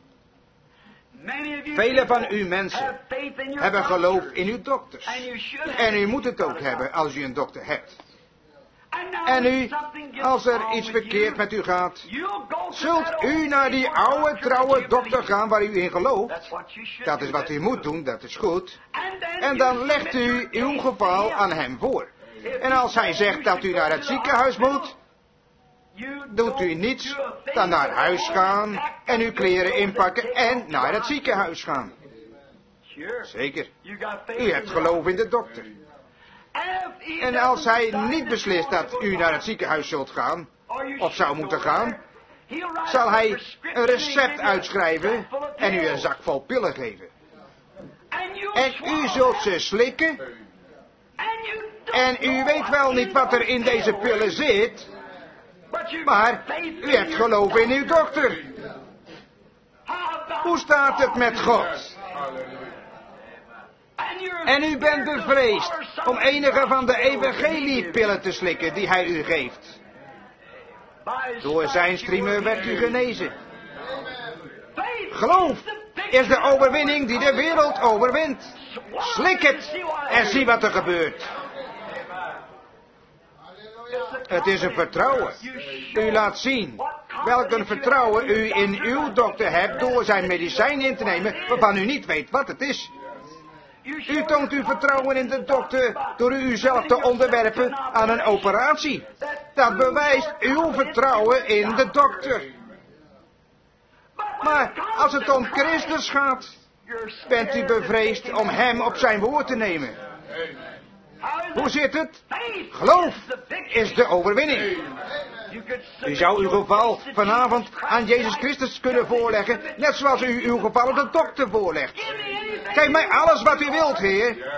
Vele van u mensen hebben geloof in uw dokters. En u moet het ook hebben als u een dokter hebt. En nu, als er iets verkeerd met u gaat, zult u naar die oude trouwe dokter gaan waar u in gelooft. Dat is wat u moet doen, dat is goed. En dan legt u uw geval aan hem voor. En als hij zegt dat u naar het ziekenhuis moet, doet u niets dan naar huis gaan en uw kleren inpakken en naar het ziekenhuis gaan. Zeker. U hebt geloof in de dokter. En als hij niet beslist dat u naar het ziekenhuis zult gaan, of zou moeten gaan, zal hij een recept uitschrijven en u een zak vol pillen geven. En u zult ze slikken. En u weet wel niet wat er in deze pillen zit. Maar u hebt geloof in uw dokter. Hoe staat het met God? En u bent bevreesd om enige van de evangeliepillen te slikken die hij u geeft. Door zijn striemen werd u genezen. Geloof is de overwinning die de wereld overwint. Slik het en zie wat er gebeurt. Het is een vertrouwen. U laat zien welk een vertrouwen u in uw dokter hebt door zijn medicijn in te nemen waarvan u niet weet wat het is. U toont uw vertrouwen in de dokter door u uzelf te onderwerpen aan een operatie. Dat bewijst uw vertrouwen in de dokter. Maar als het om Christus gaat, bent u bevreesd om hem op zijn woord te nemen. Hoe zit het? Geloof is de overwinning. U zou uw geval vanavond aan Jezus Christus kunnen voorleggen, net zoals u uw geval aan de dokter voorlegt. Geef mij alles wat u wilt, Heer.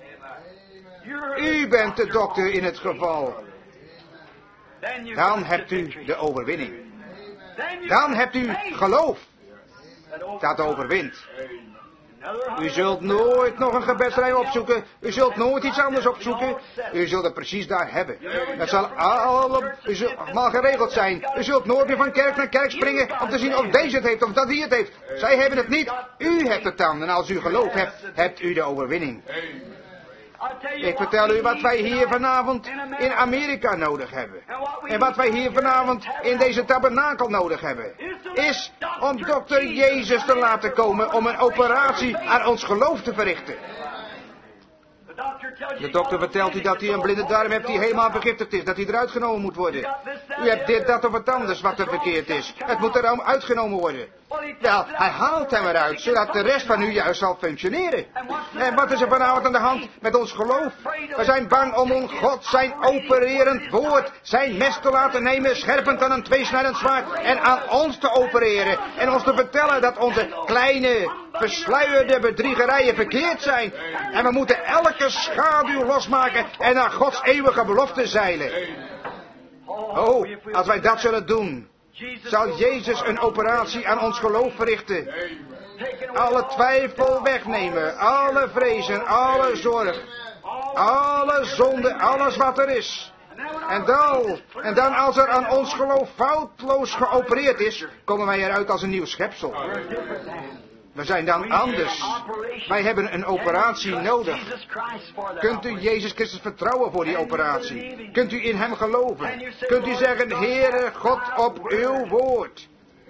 U bent de dokter in het geval. Dan hebt u de overwinning. Dan hebt u geloof. Dat overwint. U zult nooit nog een gebedsrij opzoeken. U zult nooit iets anders opzoeken. U zult het precies daar hebben. Het zal allemaal geregeld zijn. U zult nooit meer van kerk naar kerk springen om te zien of deze het heeft of dat die het heeft. Zij hebben het niet. U hebt het dan. En als u geloof hebt, hebt u de overwinning. Ik vertel u wat wij hier vanavond in Amerika nodig hebben. En wat wij hier vanavond in deze tabernakel nodig hebben. Is om dokter Jezus te laten komen om een operatie aan ons geloof te verrichten. De dokter vertelt u dat u een blinde darm hebt die helemaal vergiftigd is. Dat die eruit genomen moet worden. U hebt dit, dat of wat anders wat er verkeerd is. Het moet erom uitgenomen worden. Wel, hij haalt hem eruit, zodat de rest van u juist zal functioneren. En wat is er vanavond aan de hand met ons geloof? We zijn bang om God zijn opererend woord, zijn mes te laten nemen, scherpend dan een tweesnijdend zwaard, en aan ons te opereren. En ons te vertellen dat onze kleine, versluierde bedriegerijen verkeerd zijn. En we moeten elke schaduw losmaken en naar Gods eeuwige belofte zeilen. Oh, als wij dat zullen doen, zal Jezus een operatie aan ons geloof verrichten. Alle twijfel wegnemen, alle vrezen, alle zorg, alle zonde, alles wat er is. En dan als er aan ons geloof foutloos geopereerd is, komen wij eruit als een nieuw schepsel. We zijn dan anders. Wij hebben een operatie nodig. Kunt u Jezus Christus vertrouwen voor die operatie? Kunt u in hem geloven? Kunt u zeggen, Heere God, op uw woord.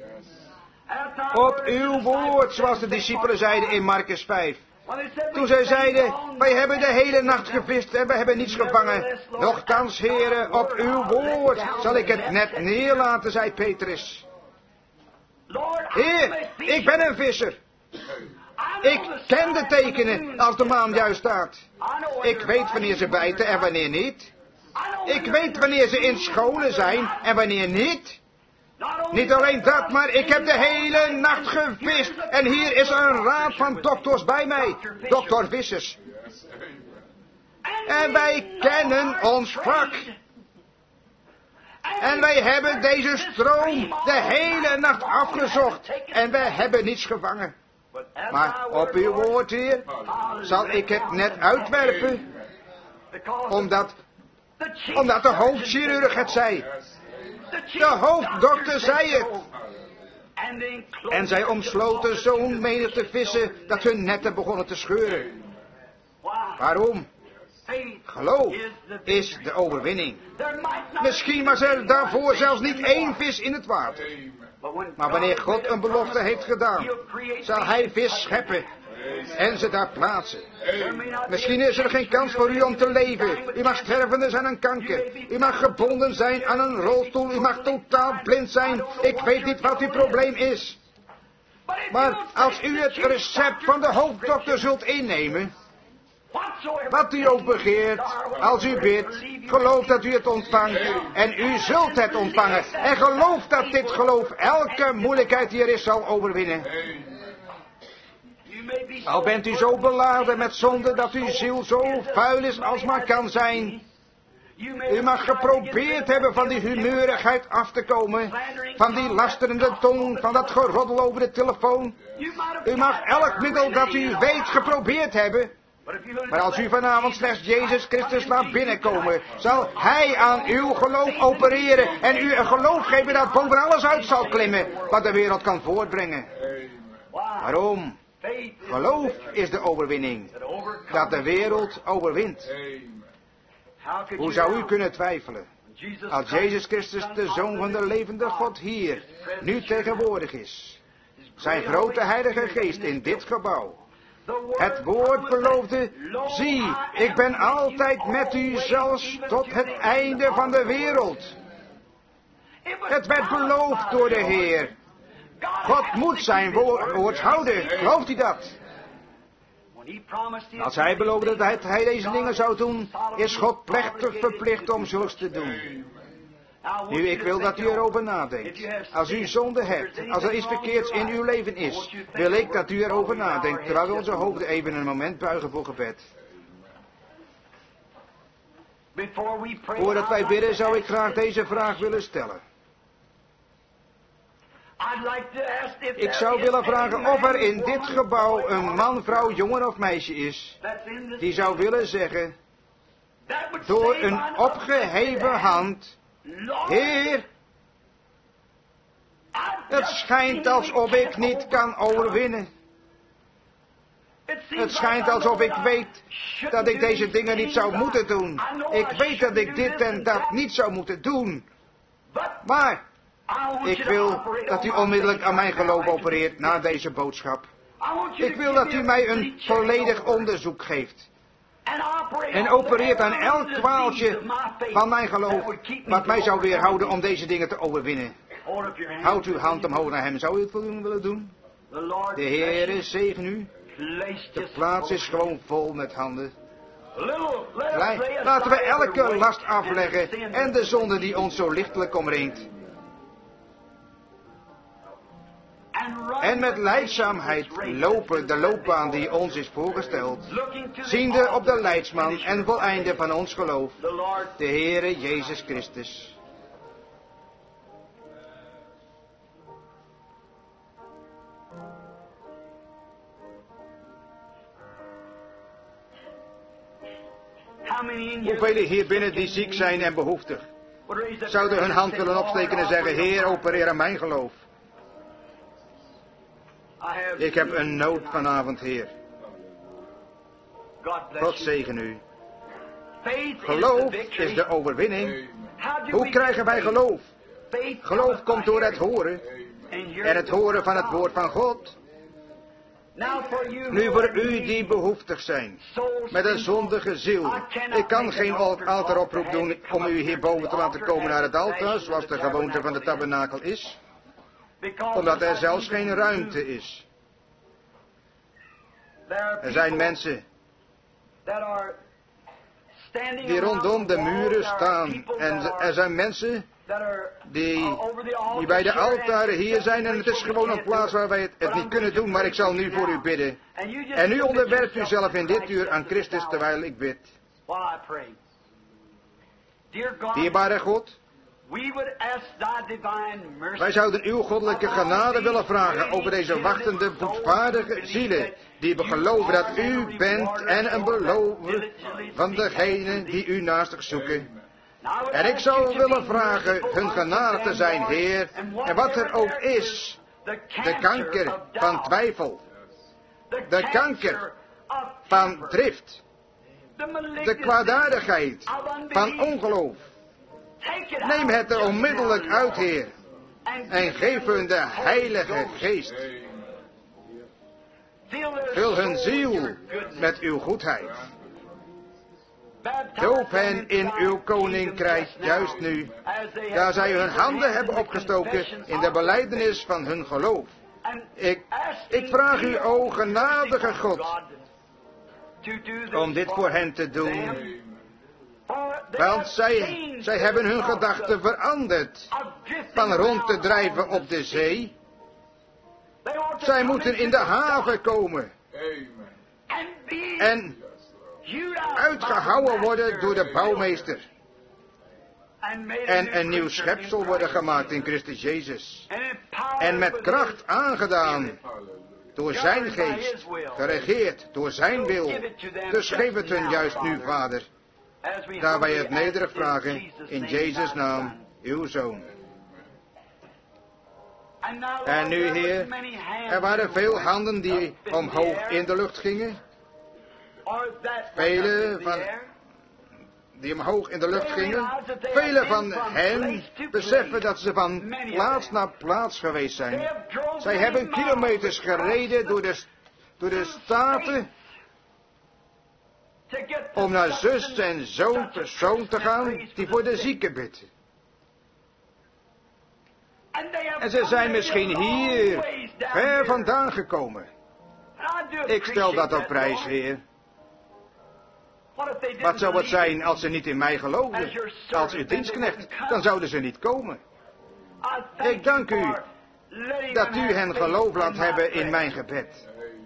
Op uw woord, zoals de discipelen zeiden in Markus 5. Toen zij zeiden, wij hebben de hele nacht gevist en we hebben niets gevangen. Nochtans, Heere, op uw woord zal ik het net neerlaten, zei Petrus. Heer, ik ben een visser. Ik ken de tekenen als de maan juist staat. Ik weet wanneer ze bijten en wanneer niet. Ik weet wanneer ze in scholen zijn en wanneer niet. Niet alleen dat, maar ik heb de hele nacht gevist. En hier is een raad van dokters bij mij. Dokter Vissers. En wij kennen ons vak. En wij hebben deze stroom de hele nacht afgezocht. En wij hebben niets gevangen. Maar op uw woord, Heer, zal ik het net uitwerpen. Omdat de hoofdchirurg het zei. De hoofddokter zei het. En zij omsloten zo'n menigte vissen dat hun netten begonnen te scheuren. Waarom? Geloof is de overwinning. Misschien was er daarvoor zelfs niet één vis in het water. Maar wanneer God een belofte heeft gedaan, zal hij vis scheppen en ze daar plaatsen. Misschien is er geen kans voor u om te leven. U mag stervende zijn aan kanker. U mag gebonden zijn aan een rolstoel. U mag totaal blind zijn. Ik weet niet wat uw probleem is. Maar als u het recept van de hoofddokter zult innemen, wat u ook begeert, als u bidt, geloof dat u het ontvangt en u zult het ontvangen. En geloof dat dit geloof elke moeilijkheid die er is zal overwinnen. Al bent u zo beladen met zonde dat uw ziel zo vuil is als maar kan zijn. U mag geprobeerd hebben van die humeurigheid af te komen, van die lasterende tong, van dat geroddel over de telefoon. U mag elk middel dat u weet geprobeerd hebben. Maar als u vanavond slechts Jezus Christus laat binnenkomen, zal Hij aan uw geloof opereren en u een geloof geven dat boven alles uit zal klimmen wat de wereld kan voortbrengen. Waarom? Geloof is de overwinning, dat de wereld overwint. Hoe zou u kunnen twijfelen, als Jezus Christus, de Zoon van de levende God, hier, nu tegenwoordig is? Zijn grote Heilige Geest in dit gebouw. Het woord beloofde, zie, ik ben altijd met u zelfs tot het einde van de wereld. Het werd beloofd door de Heer. God moet zijn woord houden, gelooft u dat? Als Hij beloofde dat Hij deze dingen zou doen, is God plechtig verplicht om zulks te doen. Nu, ik wil dat u erover nadenkt. Als u zonde hebt, als er iets verkeerds in uw leven is, wil ik dat u erover nadenkt, terwijl we onze hoofden even een moment buigen voor gebed. Voordat wij bidden, zou ik graag deze vraag willen stellen. Ik zou willen vragen of er in dit gebouw een man, vrouw, jongen of meisje is, die zou willen zeggen, door een opgeheven hand, Heer, het schijnt alsof ik niet kan overwinnen. Het schijnt alsof ik weet dat ik deze dingen niet zou moeten doen. Ik weet dat ik dit en dat niet zou moeten doen. Maar ik wil dat u onmiddellijk aan mijn geloof opereert na deze boodschap. Ik wil dat u mij een volledig onderzoek geeft. En opereert aan elk kwaaltje van mijn geloof, wat mij zou weerhouden om deze dingen te overwinnen. Houd uw hand omhoog naar Hem. Zou u het willen doen? De Heere zegen u. De plaats is gewoon vol met handen. Laten we elke last afleggen en de zonde die ons zo lichtelijk omringt. En met lijdzaamheid lopen de loopbaan die ons is voorgesteld, ziende op de leidsman en voleinde van ons geloof, de Heere Jezus Christus. Hoeveel hier binnen die ziek zijn en behoeftig, zouden hun hand willen opsteken en zeggen, Heer, opereer aan mijn geloof. Ik heb een nood vanavond, Heer. God zegen u. Geloof is de overwinning. Hoe krijgen wij geloof? Geloof komt door het horen. En het horen van het woord van God. Nu voor u die behoeftig zijn, met een zondige ziel. Ik kan geen altaroproep doen om u hierboven te laten komen naar het altaar, zoals de gewoonte van de tabernakel is. Omdat er zelfs geen ruimte is. Er zijn mensen die rondom de muren staan. En er zijn mensen die bij de altaren hier zijn. En het is gewoon een plaats waar wij het niet kunnen doen. Maar ik zal nu voor u bidden. En u onderwerpt uzelf in dit uur aan Christus terwijl ik bid. Dierbare God, wij zouden uw goddelijke genade willen vragen over deze wachtende, boetvaardige zielen, die geloven dat u bent en een belover van degenen die u naastig zoeken. En ik zou willen vragen hun genade te zijn, Heer, en wat er ook is, de kanker van twijfel, de kanker van drift, de kwaadaardigheid van ongeloof. Neem het er onmiddellijk uit, Heer, en geef hun de Heilige Geest. Vul hun ziel met uw goedheid. Doop hen in uw koninkrijk juist nu, daar zij hun handen hebben opgestoken in de belijdenis van hun geloof. Ik vraag u, o genadige God, om dit voor hen te doen. Want zij hebben hun gedachten veranderd van rond te drijven op de zee. Zij moeten in de haven komen en uitgehouwen worden door de bouwmeester. En een nieuw schepsel worden gemaakt in Christus Jezus. En met kracht aangedaan door zijn geest, geregeerd door zijn wil. Dus geef het hun juist nu, Vader. Daar wij het nederig vragen in Jezus' naam, uw Zoon. En nu, Heer, er waren veel handen die omhoog in de lucht gingen. Velen van die omhoog in de lucht gingen. Velen van hen beseffen dat ze van plaats naar plaats geweest zijn. Zij hebben kilometers gereden door de staten om naar zus en zo'n persoon te gaan die voor de zieke bidt. En ze zijn misschien hier ver vandaan gekomen. Ik stel dat op prijs, Heer. Wat zou het zijn als ze niet in mij geloofden? Als uw dienstknecht, dan zouden ze niet komen. Ik dank u dat u hen geloof laat hebben in mijn gebed.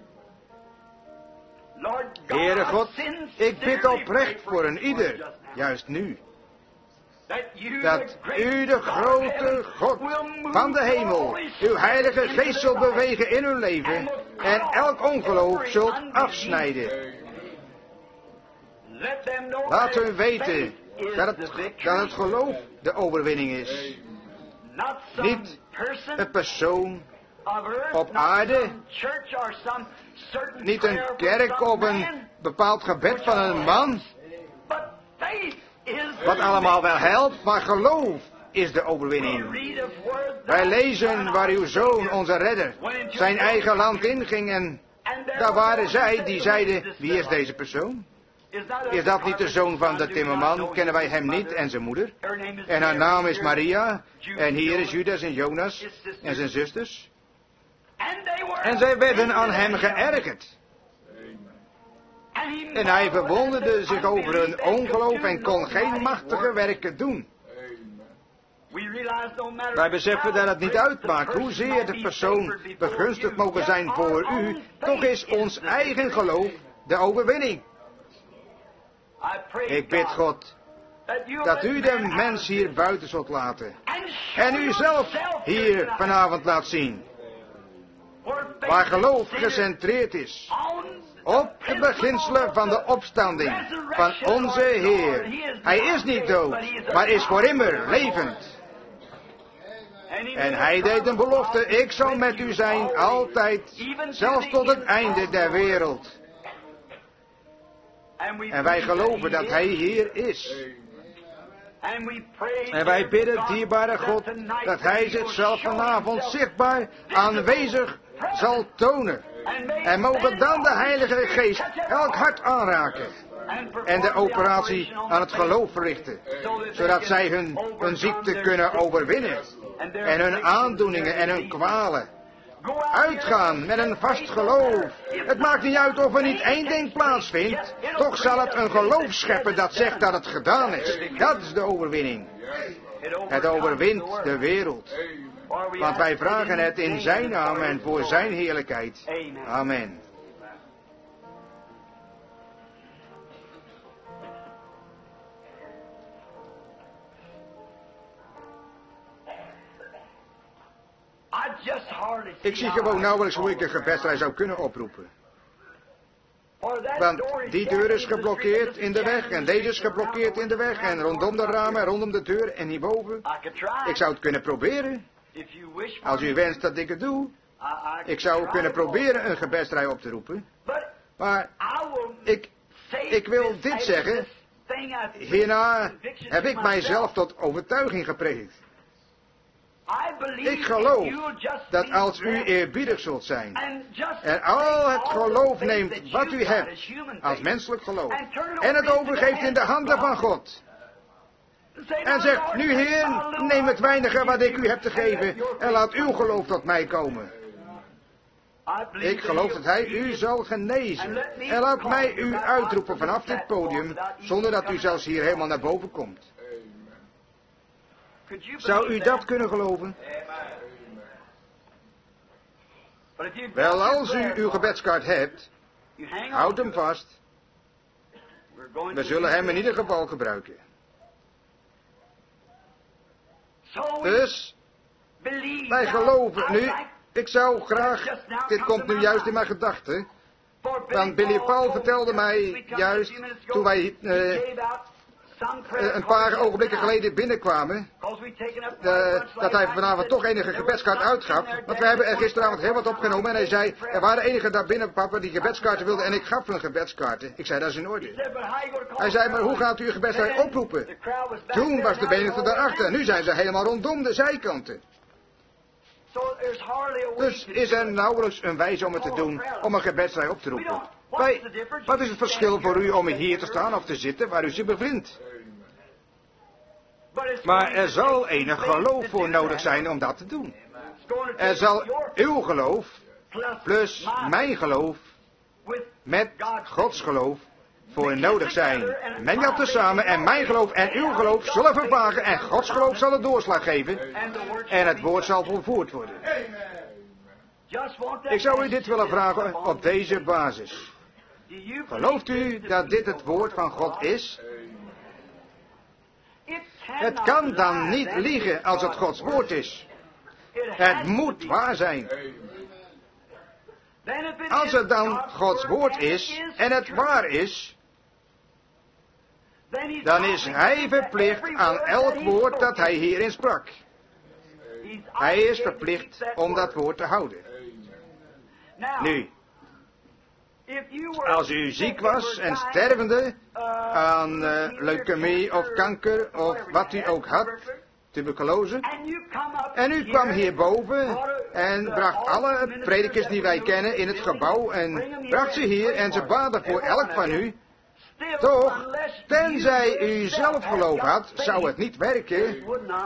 Heere God, ik bid oprecht voor een ieder, juist nu. Dat u, de grote God van de hemel, uw heilige geest zult bewegen in uw leven en elk ongeloof zult afsnijden. Laat hun weten dat het geloof de overwinning is. Niet een persoon op aarde, niet een kerk of een bepaald gebed van een man, wat allemaal wel helpt, maar geloof is de overwinning. Wij lezen waar uw Zoon, onze redder, zijn eigen land inging en daar waren zij die zeiden, wie is deze persoon? Is dat niet de zoon van de timmerman? Kennen wij hem niet en zijn moeder? En haar naam is Maria. En hier is Judas en Jonas en zijn zusters. En zij werden aan hem geërgerd. En hij verwonderde zich over hun ongeloof en kon geen machtige werken doen. Wij beseffen dat het niet uitmaakt hoezeer de persoon begunstigd mogen zijn voor u. Toch is ons eigen geloof de overwinning. Ik bid God dat u de mens hier buiten zult laten. En u zelf hier vanavond laat zien. Waar geloof gecentreerd is. Op de beginselen van de opstanding van onze Heer. Hij is niet dood, maar is voor immer levend. En hij deed een belofte, ik zal met u zijn altijd, zelfs tot het einde der wereld. En wij geloven dat hij hier is. En wij bidden, dierbare God, dat hij zichzelf vanavond zichtbaar aanwezig zal tonen. En mogen dan de Heilige Geest elk hart aanraken. En de operatie aan het geloof verrichten. Zodat zij hun ziekte kunnen overwinnen. En hun aandoeningen en hun kwalen. Uitgaan met een vast geloof. Het maakt niet uit of er niet één ding plaatsvindt. Toch zal het een geloof scheppen dat zegt dat het gedaan is. Dat is de overwinning. Het overwint de wereld. Want wij vragen het in zijn naam en voor zijn heerlijkheid. Amen. Ik zie gewoon nauwelijks hoe ik een gebedsrij zou kunnen oproepen. Want die deur is geblokkeerd in de weg en deze is geblokkeerd in de weg en rondom de ramen en rondom de deur en hierboven. Ik zou het kunnen proberen. Als u wenst dat ik het doe. Ik zou kunnen proberen een gebedsrij op te roepen. Maar ik wil dit zeggen. Hierna heb ik mijzelf tot overtuiging gepredikt. Ik geloof dat als u eerbiedig zult zijn en al het geloof neemt wat u hebt als menselijk geloof en het overgeeft in de handen van God en zegt, nu Heer, neem het weinige wat ik u heb te geven en laat uw geloof tot mij komen. Ik geloof dat hij u zal genezen en laat mij u uitroepen vanaf dit podium zonder dat u zelfs hier helemaal naar boven komt. Zou u dat kunnen geloven? Wel, als u uw gebedskaart hebt, houd hem vast. We zullen hem in ieder geval gebruiken. Dus, wij geloven nu. Ik zou graag, dit komt nu juist in mijn gedachten, want Billy Paul vertelde mij juist, toen wij een paar ogenblikken geleden binnenkwamen, dat hij vanavond toch enige gebedskaart uitgaf. Want we hebben er gisteravond heel wat opgenomen en hij zei, er waren enigen daar binnen, papa, die gebedskaarten wilden en ik gaf hun gebedskaarten. Ik zei, dat is in orde. Hij zei, maar hoe gaat u uw gebedskaart oproepen? Toen was de menigte daarachter en nu zijn ze helemaal rondom de zijkanten. Dus is er nauwelijks een wijze om het te doen, om een gebedskaart op te roepen. Wat is het verschil voor u om hier te staan of te zitten waar u zich bevindt? Maar er zal enig geloof voor nodig zijn om dat te doen. Er zal uw geloof plus mijn geloof met Gods geloof voor nodig zijn. Meng dat tezamen en mijn geloof en uw geloof zullen vervagen en Gods geloof zal de doorslag geven en het woord zal volvoerd worden. Ik zou u dit willen vragen op deze basis. Gelooft u dat dit het woord van God is? Het kan dan niet liegen als het Gods woord is. Het moet waar zijn. Als het dan Gods woord is en het waar is, dan is hij verplicht aan elk woord dat hij hierin sprak. Hij is verplicht om dat woord te houden. Nu, als u ziek was en stervende aan leukemie of kanker of wat u ook had, tuberculose, en u kwam hierboven en bracht alle predikers die wij kennen in het gebouw en bracht ze hier en ze baden voor elk van u, toch, tenzij u zelf geloof had, zou het niet werken.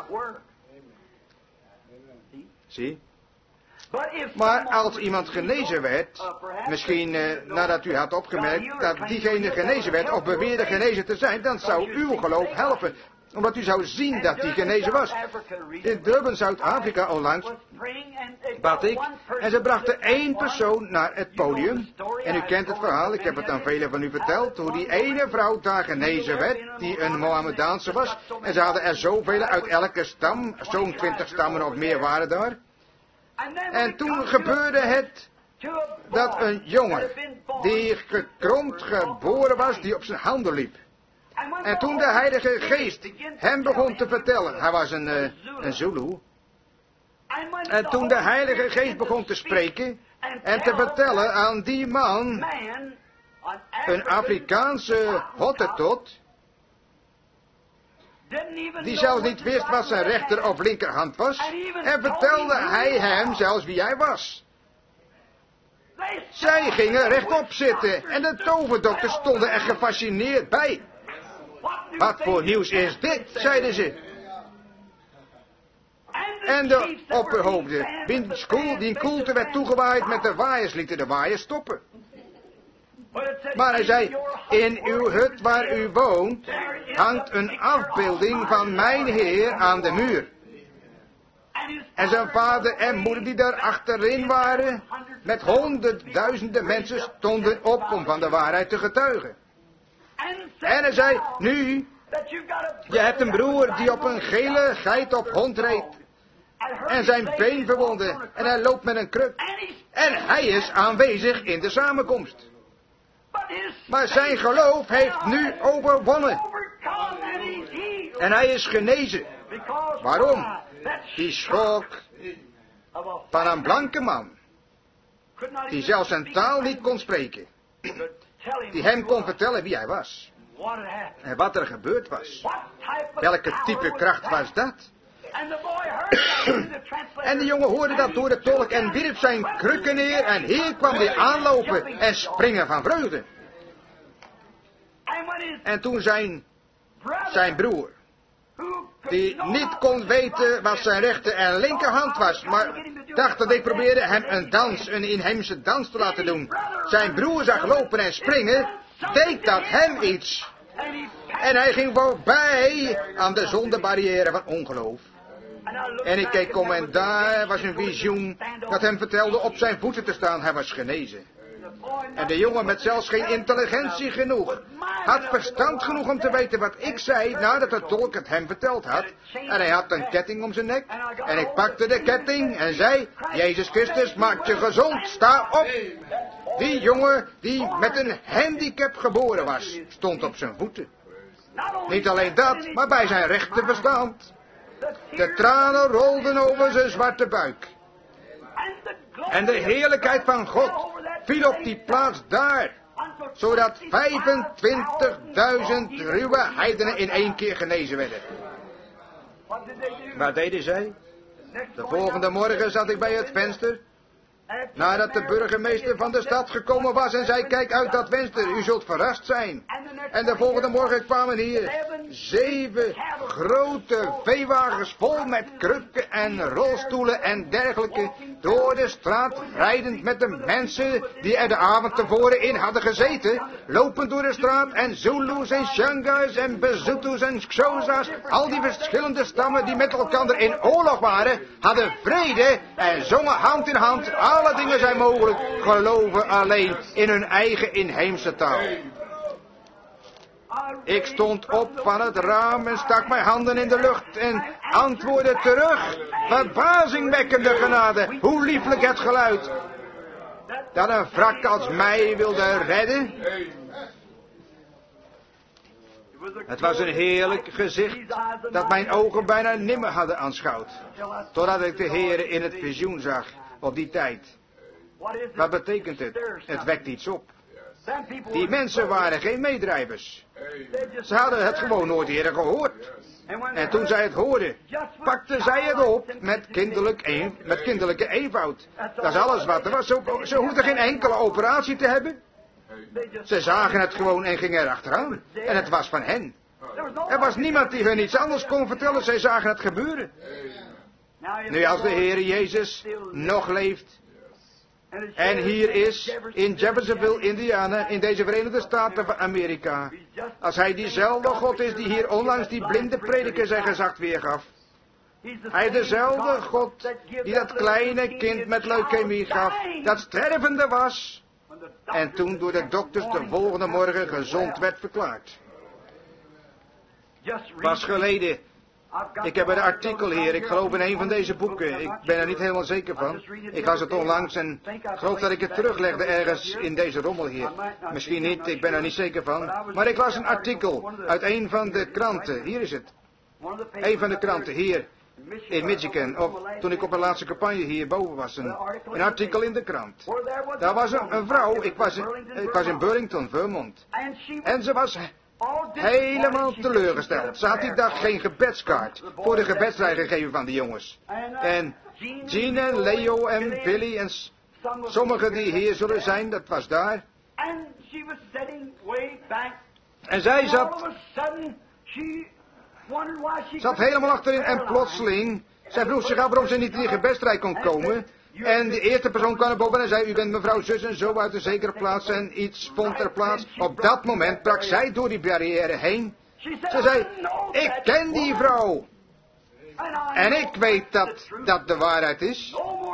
Zie? Maar als iemand genezen werd, misschien nadat u had opgemerkt dat diegene genezen werd of beweerde genezen te zijn, dan zou uw geloof helpen. Omdat u zou zien dat die genezen was. In Durban, Zuid-Afrika onlangs bad ik en ze brachten 1 persoon naar het podium. En u kent het verhaal, ik heb het aan velen van u verteld, hoe die ene vrouw daar genezen werd, die een Mohammedaanse was. En ze hadden er zoveel uit elke stam, zo'n 20 stammen of meer waren daar. En toen gebeurde het dat een jongen, die gekromd geboren was, die op zijn handen liep. En toen de Heilige Geest hem begon te vertellen, hij was een Zulu. En toen de Heilige Geest begon te spreken en te vertellen aan die man, een Afrikaanse Hottentot, die zelfs niet wist wat zijn rechter of linkerhand was, en vertelde hij hem zelfs wie hij was. Zij gingen rechtop zitten en de toverdokters stonden er gefascineerd bij. Wat voor nieuws is dit, zeiden ze. En de opperhoofden, die koelte werd toegewaaid met de waaiers, lieten de waaiers stoppen. Maar hij zei, in uw hut waar u woont, hangt een afbeelding van mijn Heer aan de muur. En zijn vader en moeder die daar achterin waren, met honderdduizenden mensen, stonden op om van de waarheid te getuigen. En hij zei, nu, je hebt een broer die op een gele geit op hond reed. En zijn been verwonden. En hij loopt met een kruk. En hij is aanwezig in de samenkomst. Maar zijn geloof heeft nu overwonnen. En hij is genezen. Waarom? Die schok van een blanke man. Die zelfs zijn taal niet kon spreken. Die hem kon vertellen wie hij was. En wat er gebeurd was. Welke type kracht was dat? En de jongen hoorde dat door de tolk en wierp zijn krukken neer en hier kwam hij aanlopen en springen van vreugde. En toen zijn broer, die niet kon weten wat zijn rechter en linkerhand was, maar dacht dat ik probeerde hem een inheemse dans te laten doen. Zijn broer zag lopen en springen, deed dat hem iets. En hij ging voorbij aan de zondebarrière van ongeloof. En ik keek om en daar was een visioen dat hem vertelde op zijn voeten te staan. Hij was genezen. En de jongen met zelfs geen intelligentie genoeg had verstand genoeg om te weten wat ik zei nadat de tolk het hem verteld had. En hij had een ketting om zijn nek. En ik pakte de ketting en zei, Jezus Christus maakt je gezond, sta op. Die jongen die met een handicap geboren was, stond op zijn voeten. Niet alleen dat, maar bij zijn rechte verstand. De tranen rolden over zijn zwarte buik. En de heerlijkheid van God viel op die plaats daar, zodat 25.000 ruwe heidenen in één keer genezen werden. Wat deden zij? De volgende morgen zat ik bij het venster, nadat de burgemeester van de stad gekomen was en zei, kijk uit dat venster, u zult verrast zijn. En de volgende morgen kwamen hier 7 grote veewagens vol met krukken en rolstoelen en dergelijke door de straat rijdend met de mensen die er de avond tevoren in hadden gezeten, lopend door de straat en Zulus en Shanga's en Bezutus en Xhosa's, al die verschillende stammen die met elkaar in oorlog waren, hadden vrede en zongen hand in hand, alle dingen zijn mogelijk, geloven alleen in hun eigen inheemse taal. Ik stond op van het raam en stak mijn handen in de lucht en antwoordde terug. Verbazingwekkende genade, hoe lieflijk het geluid. Dat een wrak als mij wilde redden. Het was een heerlijk gezicht dat mijn ogen bijna nimmer hadden aanschouwd. Totdat ik de Heere in het visioen zag op die tijd. Wat betekent het? Het wekt iets op. Die mensen waren geen meedrijvers. Ze hadden het gewoon nooit eerder gehoord. En toen zij het hoorden, pakten zij het op met kinderlijke eenvoud. Dat is alles wat er was. Ze hoefden geen enkele operatie te hebben. Ze zagen het gewoon en gingen erachteraan. En het was van hen. Er was niemand die hun iets anders kon vertellen. Zij zagen het gebeuren. Nu als de Heer Jezus nog leeft en hier is, in Jeffersonville, Indiana, in deze Verenigde Staten van Amerika. Als hij diezelfde God is die hier onlangs die blinde prediker zijn gezag weergaf. Hij is dezelfde God die dat kleine kind met leukemie gaf, dat stervende was. En toen door de dokters de volgende morgen gezond werd verklaard. Pas geleden. Ik heb een artikel hier, ik geloof in een van deze boeken. Ik ben er niet helemaal zeker van. Ik las het onlangs en geloof dat ik het teruglegde ergens in deze rommel hier. Misschien niet, ik ben er niet zeker van. Maar ik las een artikel uit een van de kranten. Hier is het. Een van de kranten hier in Michigan. Of toen ik op een laatste campagne hierboven was. Een artikel in de krant. Daar was een vrouw, ik was in Burlington, Vermont. En ze was helemaal teleurgesteld. Ze had die dag geen gebedskaart voor de gebedsrij gegeven van die jongens. En Jean en Leo en Billy en sommigen die hier zullen zijn, dat was daar. En zij zat helemaal achterin en plotseling, zij vroeg zich af waarom ze niet in die gebedsrij kon komen. En de eerste persoon kwam naar boven en zei, u bent mevrouw zus en zo uit een zekere plaats en iets vond er plaats. Op dat moment brak zij door die barrière heen. Ze zei, ik ken die vrouw. En ik weet dat dat de waarheid is.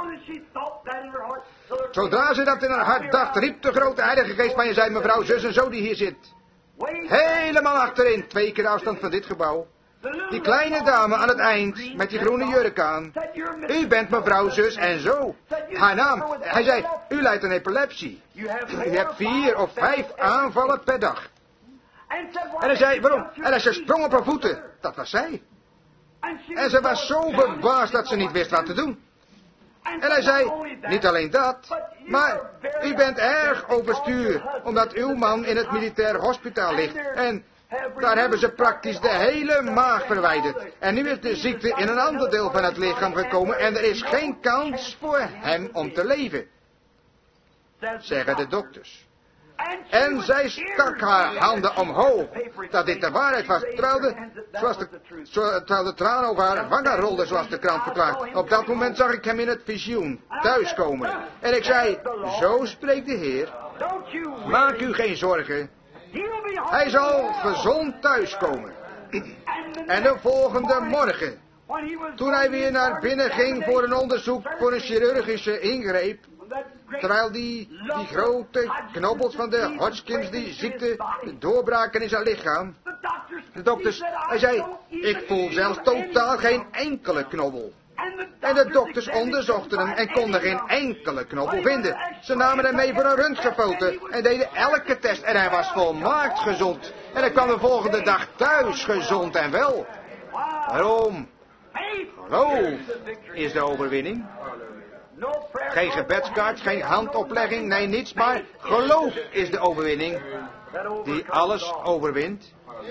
Zodra ze dat in haar hart dacht, riep de grote heilige geest van je, zei mevrouw zus en zo die hier zit. Helemaal achterin, 2 keer afstand van dit gebouw. Die kleine dame aan het eind, met die groene jurk aan. U bent mevrouw zus en zo. Haar naam. Hij zei, u lijdt aan epilepsie. U hebt 4 of 5 aanvallen per dag. En hij zei, waarom? En ze sprong op haar voeten. Dat was zij. En ze was zo verbaasd dat ze niet wist wat te doen. En hij zei, niet alleen dat, maar u bent erg overstuur, omdat uw man in het militair hospitaal ligt. En Daar hebben ze praktisch de hele maag verwijderd. En nu is de ziekte in een ander deel van het lichaam gekomen en er is geen kans voor hem om te leven, zeggen de dokters. En zij stak haar handen omhoog, dat dit de waarheid was, terwijl de tranen over haar wangen rolden, zoals de krant verklaart. Op dat moment zag ik hem in het visioen thuiskomen. En ik zei, zo spreekt de Heer, maak u geen zorgen, hij zal gezond thuiskomen. En de volgende morgen, toen hij weer naar binnen ging voor een onderzoek, voor een chirurgische ingreep, terwijl die grote knobbels van de Hodgkins, die ziekte, doorbraken in zijn lichaam. De dokters, hij zei, ik voel zelfs totaal geen enkele knobbel. En de dokters onderzochten hem en konden geen enkele knobbel vinden. Ze namen hem mee voor een röntgenfoto en deden elke test en hij was volmaakt gezond. En hij kwam de volgende dag thuis, gezond en wel. Waarom? Geloof is de overwinning. Geen gebedskaart, geen handoplegging, nee niets, maar geloof is de overwinning die alles overwint.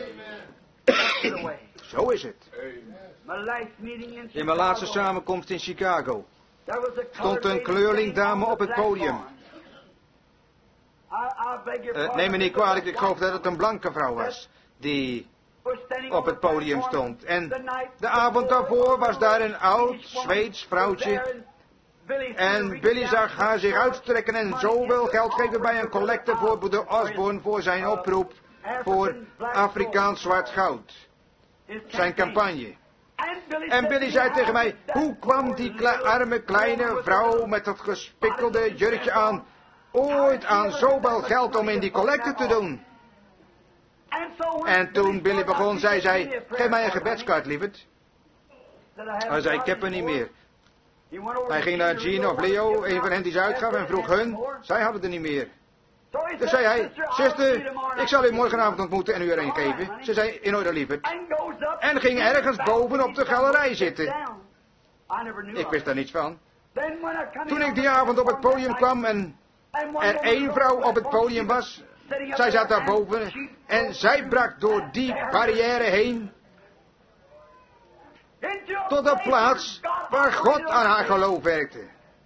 Zo is het. In mijn laatste samenkomst in Chicago stond een kleurlingdame op het podium. Neem me niet kwalijk, ik geloof dat het een blanke vrouw was die op het podium stond. En de avond daarvoor was daar een oud Zweeds vrouwtje. En Billy zag haar zich uitstrekken en zoveel geld geven bij een collecte voor broeder Osborne voor zijn oproep voor Afrikaans zwart goud. Zijn campagne. En Billy zei tegen mij, hoe kwam die arme kleine vrouw met dat gespikkelde jurkje aan ooit aan zoveel geld om in die collecte te doen? En toen Billy begon, zei zij, geef mij een gebedskaart, lieverd. Hij zei, ik heb er niet meer. Hij ging naar Jean of Leo, een van hen die ze uitgaf, en vroeg hun, zij hadden er niet meer. Dus zei hij, zuster, ik zal u morgenavond ontmoeten en u er een geven. Ze zei, in orde, lieverd. En ging ergens boven op de galerij zitten. Ik wist daar niets van. Toen ik die avond op het podium kwam en er één vrouw op het podium was, zij zat daar boven en zij brak door die barrière heen tot de plaats waar God aan haar geloof werkte.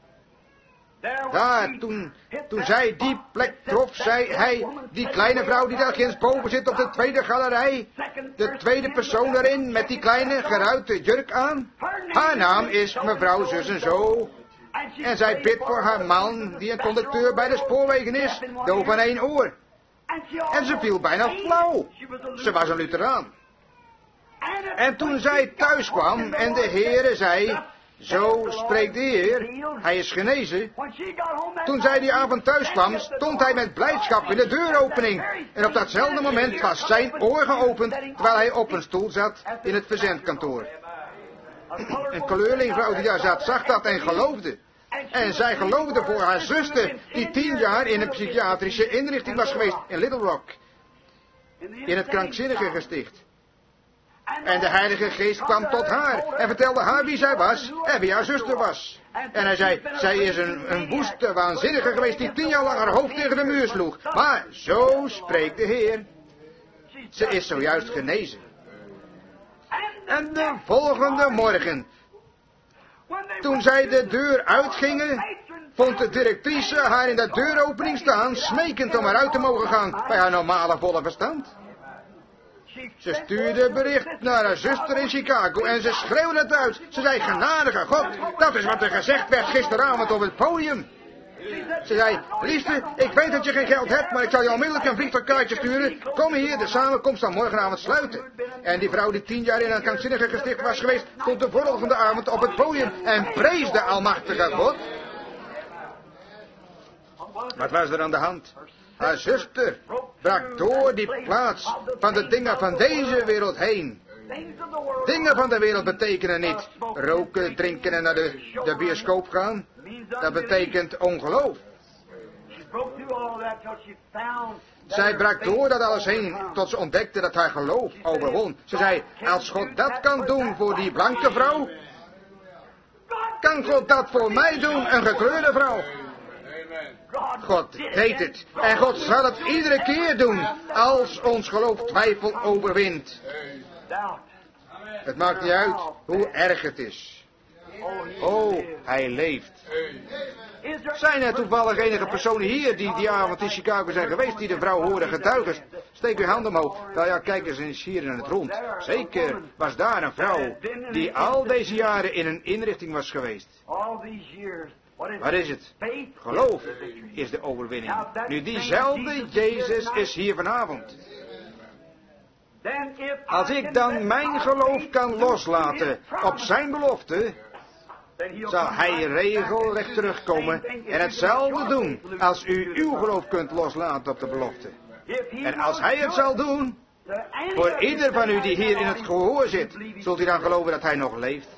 Daar, toen zij die plek trof, zei hij, die kleine vrouw die daar ginds boven zit op de tweede galerij, de tweede persoon daarin met die kleine geruite jurk aan, haar naam is mevrouw zus en zo. En zij bidt voor haar man, die een conducteur bij de spoorwegen is, doof aan één oor. En ze viel bijna flauw. Ze was een Lutheraan. En toen zij thuis kwam en de Heere zei, zo spreekt de Heer, hij is genezen. Toen zij die avond thuis kwam, stond hij met blijdschap in de deuropening. En op datzelfde moment was zijn oor geopend, terwijl hij op een stoel zat in het verzendkantoor. Een kleurlingvrouw die daar zat, zag dat en geloofde. En zij geloofde voor haar zuster, die 10 jaar in een psychiatrische inrichting was geweest in Little Rock. In het krankzinnige gesticht. En de Heilige Geest kwam tot haar en vertelde haar wie zij was en wie haar zuster was. En hij zei, zij is een woeste waanzinnige geweest die 10 jaar lang haar hoofd tegen de muur sloeg. Maar zo spreekt de Heer. Ze is zojuist genezen. En de volgende morgen, toen zij de deur uitgingen, vond de directrice haar in de deuropening staan, smekend om eruit te mogen gaan bij haar normale volle verstand. Ze stuurde bericht naar haar zuster in Chicago en ze schreeuwde het uit. Ze zei, genadige God, dat is wat er gezegd werd gisteravond op het podium. Ze zei, liefste, ik weet dat je geen geld hebt, maar ik zal je onmiddellijk een vliegtuigkaartje sturen. Kom hier, de samenkomst zal morgenavond sluiten. En die vrouw die 10 jaar in een krankzinnige gesticht was geweest, stond de volgende avond op het podium en prees de almachtige God. Wat was er aan de hand? Haar zuster brak door die plaats van de dingen van deze wereld heen. Dingen van de wereld betekenen niet roken, drinken en naar de bioscoop gaan. Dat betekent ongeloof. Zij brak door dat alles heen tot ze ontdekte dat haar geloof overwon. Ze zei, als God dat kan doen voor die blanke vrouw, kan God dat voor mij doen, een gekleurde vrouw. God deed het. En God zal het iedere keer doen als ons geloof twijfel overwint. Het maakt niet uit hoe erg het is. Oh, hij leeft. Zijn er toevallig enige personen hier die avond in Chicago zijn geweest, die de vrouw horen getuigen? Steek uw hand omhoog. Nou ja, kijk eens hier in het rond. Zeker was daar een vrouw die al deze jaren in een inrichting was geweest. Wat is het? Geloof is de overwinning. Nu diezelfde Jezus is hier vanavond. Als ik dan mijn geloof kan loslaten op zijn belofte, zal hij regelrecht terugkomen en hetzelfde doen als u uw geloof kunt loslaten op de belofte. En als hij het zal doen, voor ieder van u die hier in het gehoor zit, zult u dan geloven dat hij nog leeft.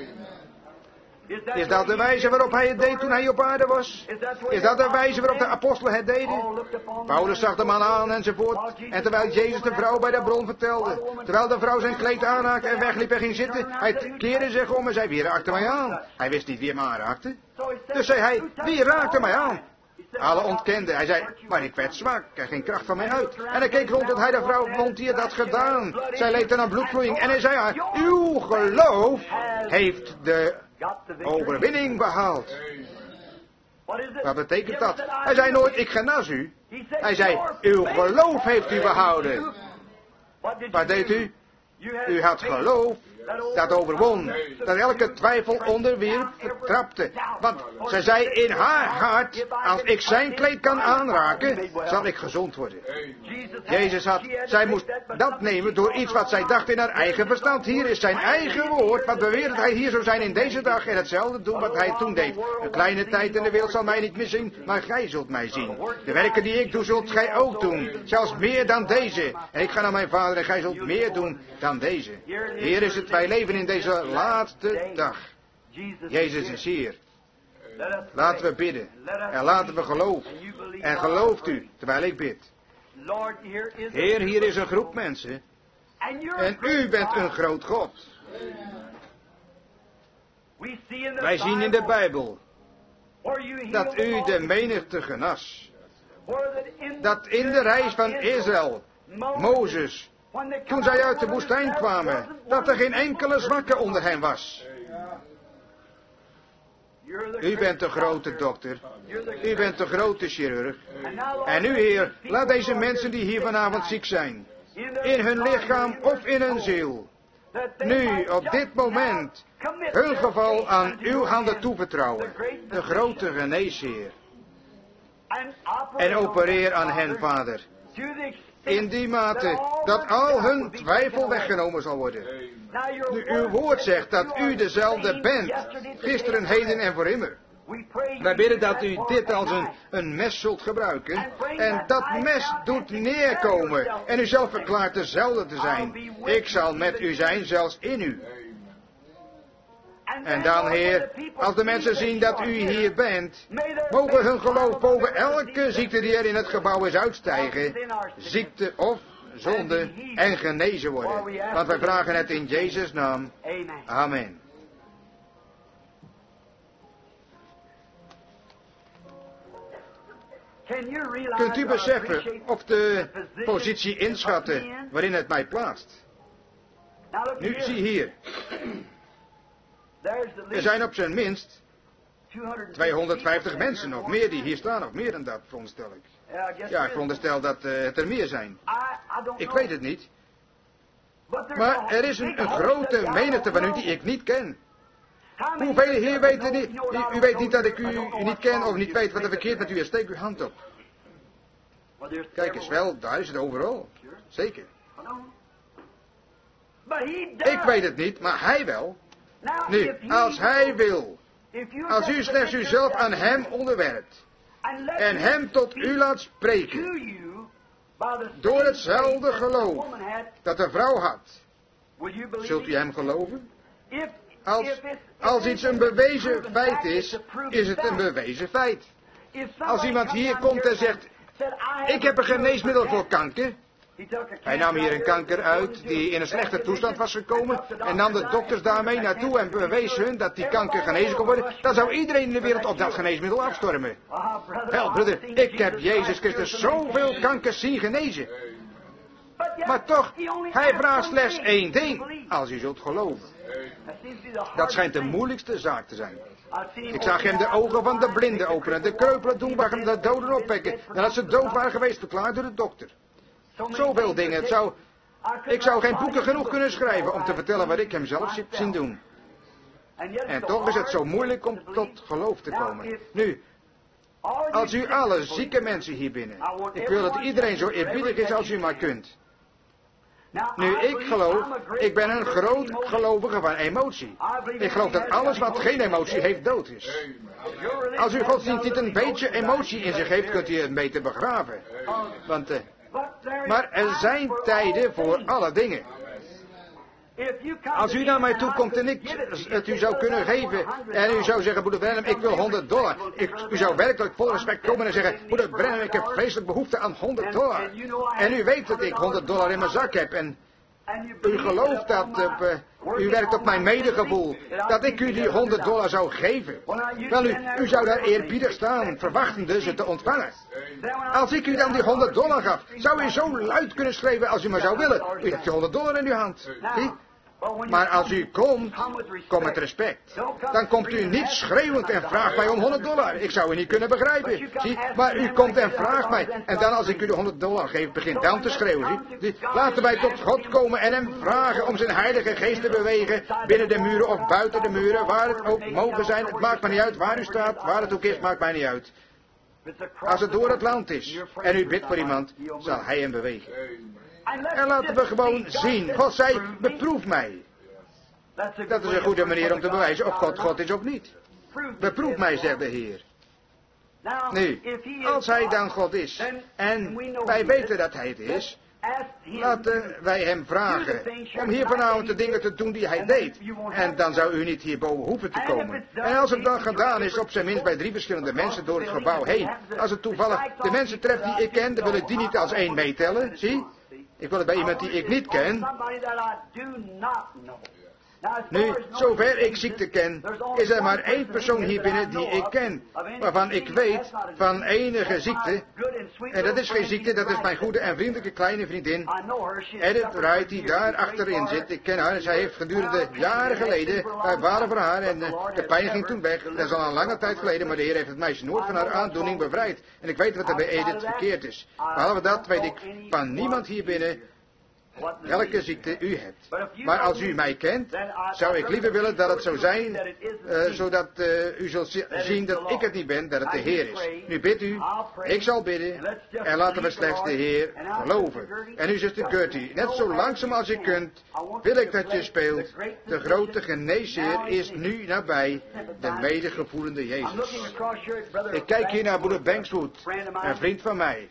Is dat de wijze waarop hij het deed toen hij op aarde was? Is dat de wijze waarop de apostelen het deden? Paulus zag de man aan enzovoort. En terwijl Jezus de vrouw bij de bron vertelde, terwijl de vrouw zijn kleed aanraakte en wegliep en ging zitten, hij keerde zich om en zei, wie raakte mij aan? Hij wist niet wie hem aanraakte. Dus zei hij, wie raakte mij aan? Alle ontkenden. Hij zei, maar ik werd zwak, er ging kracht van mij uit. En hij keek rond tot hij de vrouw vond die het had gedaan. Zij leed aan een bloedvloeiing en hij zei haar, uw geloof heeft de overwinning behaald. Wat betekent dat? Hij zei nooit, ik genas u. Hij zei, uw geloof heeft u behouden. Wat deed u? U had geloof dat overwon. Dat elke twijfel onderwierp, vertrapte. Want zij zei in haar hart, als ik zijn kleed kan aanraken, zal ik gezond worden. Jezus zij moest dat nemen door iets wat zij dacht in haar eigen verstand. Hier is zijn eigen woord, wat beweert dat hij hier zou zijn in deze dag en hetzelfde doen wat hij toen deed. Een kleine tijd en de wereld zal mij niet miszien, maar gij zult mij zien. De werken die ik doe, zult gij ook doen. Zelfs meer dan deze. En ik ga naar mijn Vader en gij zult meer doen dan deze. Hier is het, wij leven in deze laatste dag. Jezus is hier. Laten we bidden. En laten we geloven. En gelooft u, terwijl ik bid. Heer, hier is een groep mensen. En u bent een groot God. Wij zien in de Bijbel dat u de menigte genas. Dat in de reis van Israël, Mozes, toen zij uit de woestijn kwamen, dat er geen enkele zwakke onder hen was. U bent de grote dokter. U bent de grote chirurg. En u, Heer, laat deze mensen die hier vanavond ziek zijn, in hun lichaam of in hun ziel, nu, op dit moment, hun geval aan uw handen toevertrouwen. De grote geneesheer. En opereer aan hen, Vader. In die mate dat al hun twijfel weggenomen zal worden. Nu, uw woord zegt dat u dezelfde bent, gisteren, heden en voor immer. Wij bidden dat u dit als een mes zult gebruiken. En dat mes doet neerkomen. En u zelf verklaart dezelfde te zijn. Ik zal met u zijn, zelfs in u. En dan, Heer, als de mensen zien dat u hier bent, mogen hun geloof boven elke ziekte die er in het gebouw is uitstijgen. Ziekte of zonde en genezen worden. Want wij vragen het in Jezus' naam. Amen. Kunt u beseffen of de positie inschatten waarin het mij plaatst? Nu, zie hier. Er zijn op zijn minst 250 mensen of meer die hier staan, of meer dan dat, veronderstel ik. Ja, ik veronderstel dat het er meer zijn. Ik weet het niet. Maar er is een grote menigte van u die ik niet ken. Hoeveel hier weten niet? U weet niet dat ik u niet ken of niet weet wat er verkeerd met u is. Steek uw hand op. Kijk eens wel, daar is het overal. Zeker. Ik weet het niet, maar hij wel. Nu, als hij wil, als u slechts uzelf aan hem onderwerpt en hem tot u laat spreken, door hetzelfde geloof dat de vrouw had, zult u hem geloven? Als iets een bewezen feit is, is het een bewezen feit. Als iemand hier komt en zegt, ik heb een geneesmiddel voor kanker, Hij nam hier een kanker uit die in een slechte toestand was gekomen en nam de dokters daarmee naartoe en bewees hun dat die kanker genezen kon worden. Dan zou iedereen in de wereld op dat geneesmiddel afstormen. Wel, broeder, ik heb Jezus Christus zoveel kankers zien genezen. Maar toch, hij vraagt slechts één ding, als u zult geloven. Dat schijnt de moeilijkste zaak te zijn. Ik zag hem de ogen van de blinden openen, de kreupelen doen, waar hem de doden opwekken, nadat ze dood waren geweest, verklaard door de dokter. Zoveel dingen, ik zou geen boeken genoeg kunnen schrijven om te vertellen wat ik hem zelf heb zien doen. En toch is het zo moeilijk om tot geloof te komen. Nu, als u alle zieke mensen hier binnen, ik wil dat iedereen zo eerbiedig is als u maar kunt. Nu, ik ben een groot gelovige van emotie. Ik geloof dat alles wat geen emotie heeft dood is. Als uw godsdienst niet een beetje emotie in zich heeft, kunt u het beter begraven. Maar er zijn tijden voor alle dingen. Als u naar mij toe komt en ik het u zou kunnen geven en u zou zeggen, broeder Branham, ik wil $100. U zou werkelijk vol respect komen en zeggen, broeder Branham, ik heb vreselijk behoefte aan $100. En u weet dat ik $100 in mijn zak heb en u gelooft dat, u werkt op mijn medegevoel, dat ik u die $100 zou geven. Wel, u zou daar eerbiedig staan, verwachtende ze te ontvangen. Als ik u dan die $100 gaf, zou u zo luid kunnen schreeuwen als u maar zou willen. U hebt die $100 in uw hand. Zie? Maar als u komt, kom met respect. Dan komt u niet schreeuwend en vraagt mij om $100. Ik zou u niet kunnen begrijpen. Zie? Maar u komt en vraagt mij. En dan als ik u de $100 geef, begint dan te schreeuwen. Zie? Laten wij tot God komen en hem vragen om zijn heilige geest te bewegen. Binnen de muren of buiten de muren, waar het ook mogen zijn. Het maakt me niet uit waar u staat, waar het ook is, maakt mij niet uit. Als het door het land is en u bidt voor iemand, zal hij hem bewegen. En laten we gewoon zien. God zei, beproef mij. Dat is een goede manier om te bewijzen of God is of niet. Beproef mij, zegt de Heer. Nu, als hij dan God is, en wij weten dat hij het is, laten wij hem vragen om hier vanavond de dingen te doen die hij deed. En dan zou u niet hierboven hoeven te komen. En als het dan gedaan is, op zijn minst bij 3 verschillende mensen door het gebouw heen. Als het toevallig de mensen treft die ik ken, dan wil ik die niet als één meetellen, zie? Ik wil het bij iemand die ik niet ken. Nu, zover ik ziekte ken, is er maar 1 persoon hier binnen die ik ken, waarvan ik weet van enige ziekte, en dat is geen ziekte, dat is mijn goede en vriendelijke kleine vriendin, Edith Wright, die daar achterin zit. Ik ken haar en zij heeft gedurende jaren geleden, wij balen voor haar en de pijn ging toen weg. Dat is al een lange tijd geleden, maar de Heer heeft het meisje nooit van haar aandoening bevrijd. En ik weet wat er bij Edith verkeerd is. Behalve dat weet ik van niemand hier binnen welke ziekte u hebt. Maar als u mij kent, zou ik liever willen dat het zo zijn, zodat u zult zien dat ik het niet ben, dat het de Heer is. Nu bidt u, ik zal bidden, en laten we slechts de Heer geloven. En u, zuster Gertie, net zo langzaam als je kunt, wil ik dat je speelt. De grote geneesheer is nu nabij, de medegevoelende Jezus. Ik kijk hier naar broeder Bankswood, een vriend van mij.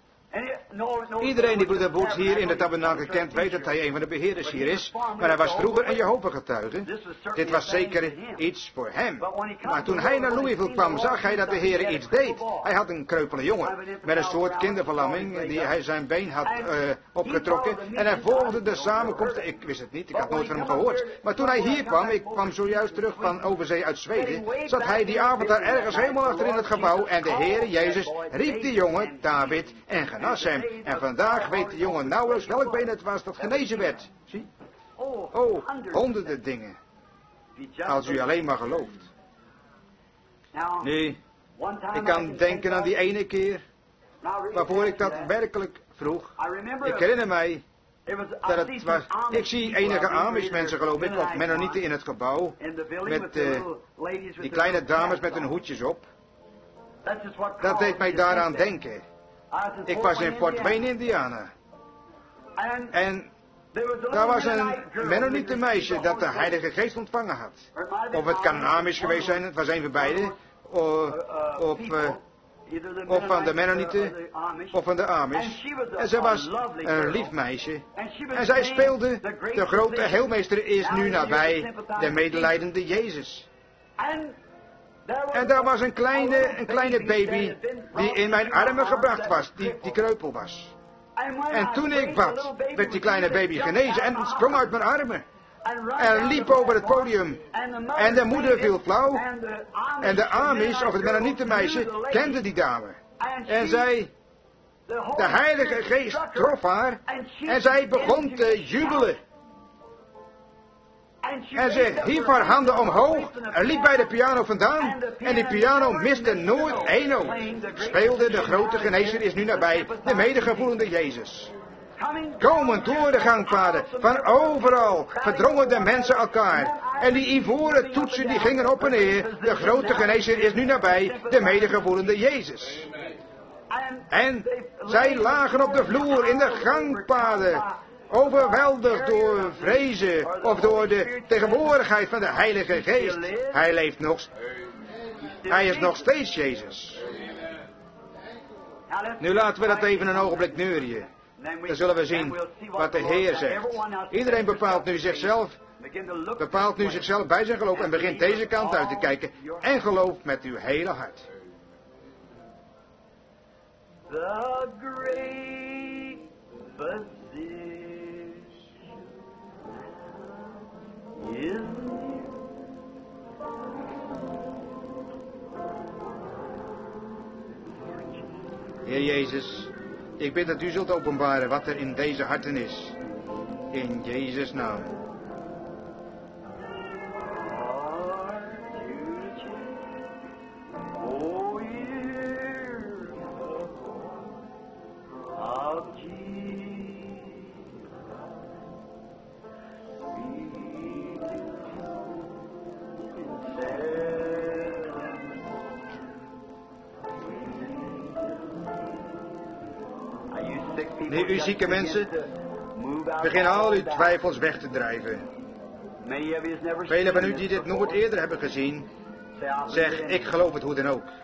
Iedereen die broeder Woods hier in de tabernakel kent, weet dat hij een van de beheerders hier is. Maar hij was vroeger een Jehovah-getuige. Dit was zeker iets voor hem. Maar toen hij naar Louisville kwam, zag hij dat de Heer iets deed. Hij had een kreupele jongen met een soort kinderverlamming die hij zijn been had opgetrokken. En hij volgde de samenkomst. Ik wist het niet, ik had nooit van hem gehoord. Maar toen hij hier kwam, ik kwam zojuist terug van overzee uit Zweden, zat hij die avond daar ergens helemaal achter in het gebouw. En de Heer Jezus riep die jongen, David, en genas hem. En vandaag weet de jongen nauwelijks welk been het was dat genezen werd. Zie? Oh, honderden dingen. Als u alleen maar gelooft. Nu, ik kan denken aan die ene keer waarvoor ik dat werkelijk vroeg. Ik herinner mij dat het was. Ik zie enige Amish mensen, geloof ik, of Mennonieten in het gebouw. Met die kleine dames met hun hoedjes op. Dat deed mij daaraan denken. Ik was in Fort Wayne, Indiana. En daar was een Mennonieten meisje dat de Heilige Geest ontvangen had. Of het kan een Amish geweest zijn, het was een van beide. Of van de Mennonieten, of van de Amish. En zij was een lief meisje. En zij speelde, de grote heelmeester is nu nabij, de medelijdende Jezus. En daar was een kleine baby die in mijn armen gebracht was, die kreupel was. En toen ik bad, werd die kleine baby genezen en sprong uit mijn armen. En liep over het podium. En de moeder viel flauw. En de Amis, of het Mennonietenmeisje, kende die dame. En zij, de Heilige Geest trof haar. En zij begon te jubelen. En ze hief haar handen omhoog en liep bij de piano vandaan. En die piano miste nooit één noot. Speelde de grote genezer is nu nabij, de medegevoelende Jezus. Komend door de gangpaden, van overal, verdrongen de mensen elkaar. En die ivoren toetsen die gingen op en neer. De grote genezer is nu nabij, de medegevoelende Jezus. En zij lagen op de vloer in de gangpaden. Overweldigd door vrezen of door de tegenwoordigheid van de Heilige Geest. Hij leeft nog. Hij is nog steeds Jezus. Nu laten we dat even een ogenblik neurien. Dan zullen we zien wat de Heer zegt. Iedereen bepaalt nu zichzelf bij zijn geloof en begint deze kant uit te kijken. En gelooft met uw hele hart. The great physician is Heer Jezus, ik bid dat u zult openbaren wat er in deze harten is. In Jezus' naam. Nu, u zieke mensen, begin al uw twijfels weg te drijven. Velen van u die dit nooit eerder hebben gezien, zeg, ik geloof het hoe dan ook.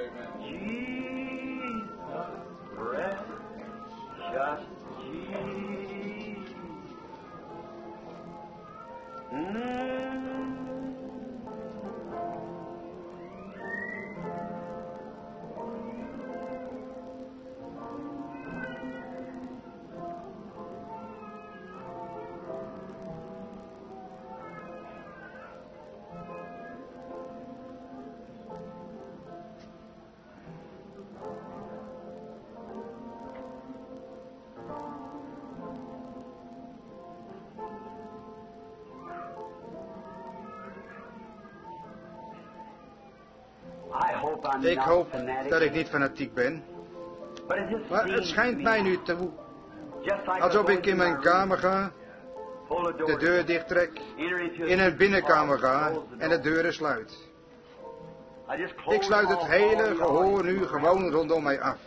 Ik hoop dat ik niet fanatiek ben. Maar het schijnt mij nu toe alsof ik in mijn kamer ga, de deur dichttrek, in een binnenkamer ga en de deuren sluit. Ik sluit het hele gehoor nu gewoon rondom mij af.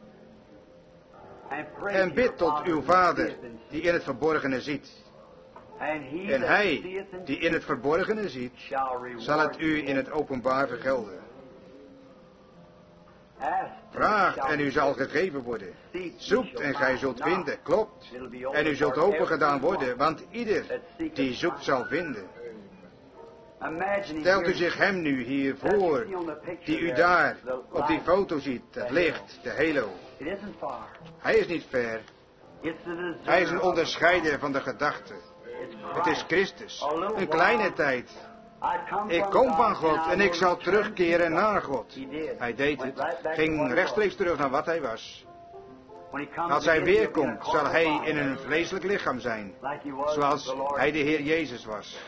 En bid tot uw Vader die in het verborgene ziet. En hij die in het verborgene ziet, zal het u in het openbaar vergelden. Vraagt en u zal gegeven worden. Zoekt en gij zult vinden. Klopt. En u zult opengedaan worden, want ieder die zoekt zal vinden. Stelt u zich hem nu hier voor, die u daar op die foto ziet, het licht, de halo. Hij is niet ver. Hij is een onderscheider van de gedachte. Het is Christus, een kleine tijd. Ik kom van God en ik zal terugkeren naar God. Hij deed het, ging rechtstreeks terug naar wat hij was. Als hij weer komt, zal hij in een vleeselijk lichaam zijn, zoals hij de Heer Jezus was.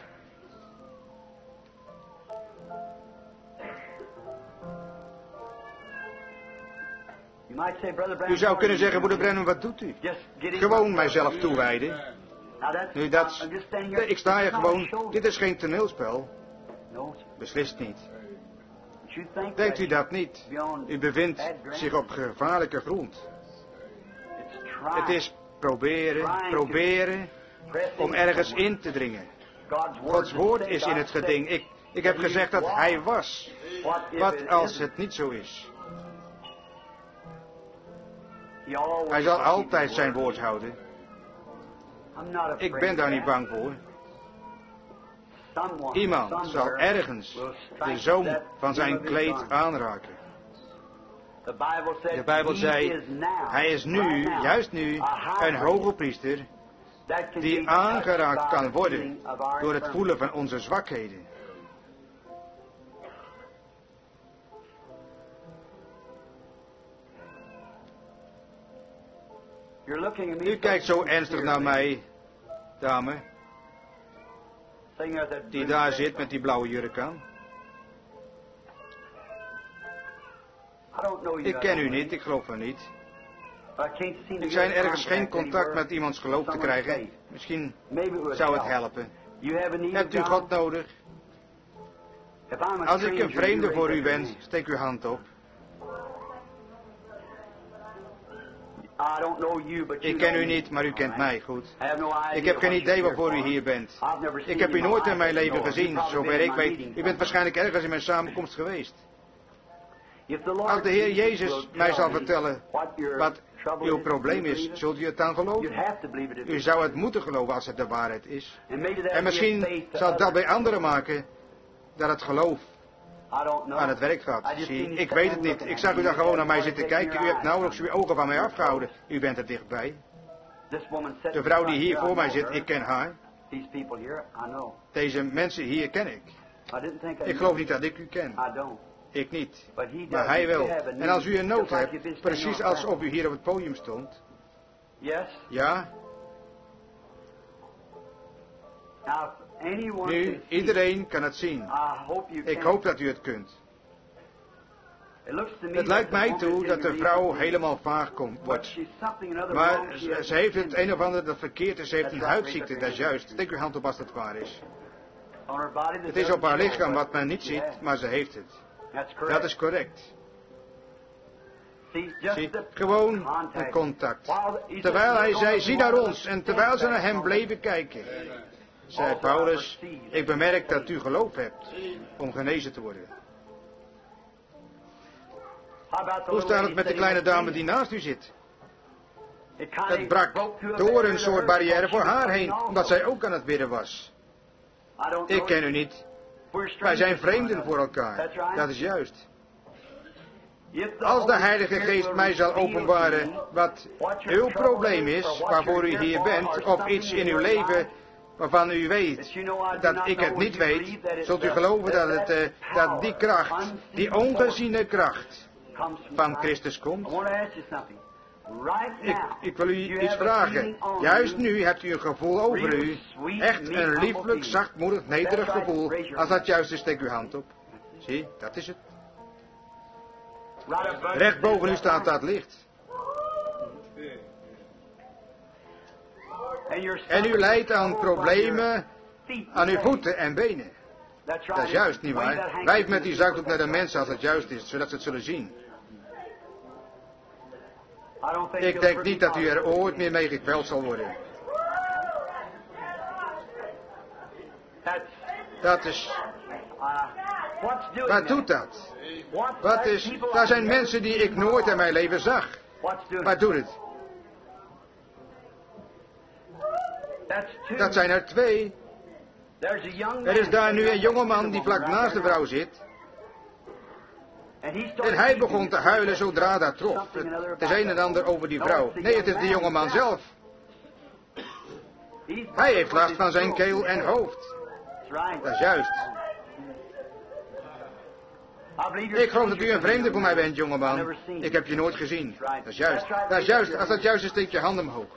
U zou kunnen zeggen, broeder Branham, wat doet u? Gewoon mijzelf toewijden. Nu ik sta hier gewoon, dit is geen toneelspel. Beslist niet. Denkt u dat niet? U bevindt zich op gevaarlijke grond. Het is proberen om ergens in te dringen. Gods woord is in het geding. Ik heb gezegd dat hij was. Wat als het niet zo is? Hij zal altijd zijn woord houden. Ik ben daar niet bang voor. Iemand zal ergens de zoom van zijn kleed aanraken. De Bijbel zei, hij is nu, juist nu, een hoge priester die aangeraakt kan worden door het voelen van onze zwakheden. U kijkt zo ernstig naar mij, dame, die daar zit met die blauwe jurk aan. Ik ken u niet, ik geloof van niet. Ik schijn ergens geen contact met iemands geloof te krijgen. Misschien zou het helpen. Hebt u God nodig? Als ik een vreemde voor u ben, steek uw hand op. Ik ken u niet, maar u kent mij goed. Ik heb geen idee waarvoor u hier bent. Ik heb u nooit in mijn leven gezien, zover ik weet. U bent waarschijnlijk ergens in mijn samenkomst geweest. Als de Heer Jezus mij zal vertellen wat uw probleem is, zult u het dan geloven? U zou het moeten geloven als het de waarheid is. En misschien zal dat bij anderen maken dat het geloof aan het werk gaat. Zie, ik weet het niet. Ik zag u dan gewoon naar mij zitten kijken. U hebt nauwelijks uw ogen van mij afgehouden. U bent er dichtbij. De vrouw die hier voor mij zit, ik ken haar. Deze mensen hier ken ik. Ik geloof niet dat ik u ken. Ik niet. Maar hij wel. En als u een nood hebt, precies alsof u hier op het podium stond. Ja. Nu, iedereen kan het zien. Ik hoop dat u het kunt. Het lijkt mij toe dat de vrouw helemaal vaag wordt. Maar ze heeft het een of ander dat verkeerd is. Ze heeft een huidziekte, dat is juist. Steek uw hand op als het waar is. Het is op haar lichaam wat men niet ziet, maar ze heeft het. Dat is correct. Zie, gewoon een contact. Terwijl hij zei, zie naar ons. En terwijl ze naar hem bleven kijken, zei Paulus, ik bemerk dat u geloof hebt om genezen te worden. Hoe staat het met de kleine dame die naast u zit? Het brak door een soort barrière voor haar heen, omdat zij ook aan het bidden was. Ik ken u niet. Wij zijn vreemden voor elkaar. Dat is juist. Als de Heilige Geest mij zal openbaren wat uw probleem is, waarvoor u hier bent, of iets in uw leven waarvan u weet dat ik het niet weet, zult u geloven dat die kracht, die ongeziene kracht van Christus komt? Ik wil u iets vragen. Juist nu hebt u een gevoel over u. Echt een lieflijk, zachtmoedig, nederig gevoel. Als dat juist is, steek uw hand op. Zie, dat is het. Recht boven u staat dat licht. En u lijdt aan problemen aan uw voeten en benen. Dat is juist, nietwaar? Wijf met die zakdoek naar de mensen als het juist is, zodat ze het zullen zien. Ik denk niet dat u er ooit meer mee gekweld zal worden. Dat is... Wat doet dat? Wat is... Daar zijn mensen die ik nooit in mijn leven zag. Wat doet het? Dat zijn er twee. Er is daar nu een jongeman die vlak naast de vrouw zit. En hij begon te huilen zodra dat trof. Het is een en ander over die vrouw. Nee, het is de jongeman zelf. Hij heeft last van zijn keel en hoofd. Dat is juist. Ik geloof dat u een vreemde voor mij bent, jongeman. Ik heb je nooit gezien. Dat is juist. Dat is juist. Als dat juist is, steek je hand omhoog.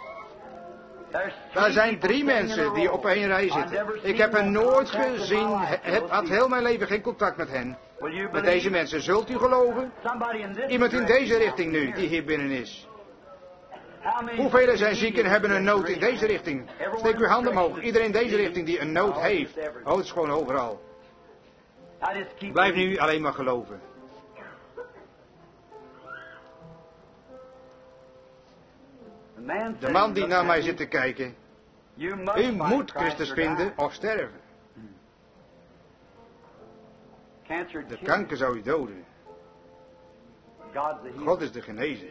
Er zijn 3 mensen die op één rij zitten. Ik heb hen nooit gezien. Had heel mijn leven geen contact met hen. Met deze mensen. Zult u geloven? Iemand in deze richting nu, die hier binnen is. Hoeveel zijn ziek en hebben een nood in deze richting? Steek uw hand omhoog. Iedereen in deze richting die een nood heeft. Oh, het is gewoon overal. Blijf nu alleen maar geloven. De man die naar mij zit te kijken. U moet Christus vinden of sterven. De kanker zou u doden. God is de genezer.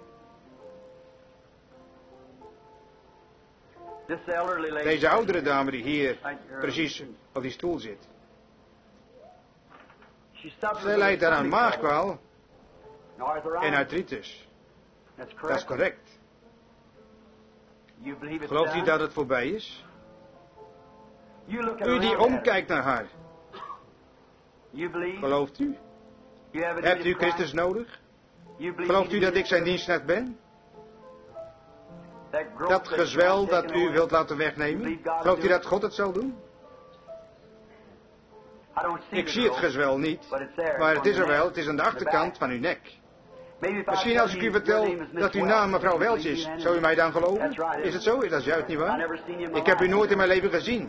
Deze oudere dame die hier precies op die stoel zit. Zij lijdt aan een maagkwaal. en artritis. Dat is correct. Gelooft u dat het voorbij is? U die omkijkt naar haar. Gelooft u? Hebt u Christus nodig? Gelooft u dat ik zijn dienstknecht ben? Dat gezwel dat u wilt laten wegnemen, gelooft u dat God het zal doen? Ik zie het gezwel niet, maar het is er wel, het is aan de achterkant van uw nek. Misschien als ik u vertel dat uw naam mevrouw Welch is, zou u mij dan geloven? Is het zo? Is dat juist niet waar? Ik heb u nooit in mijn leven gezien.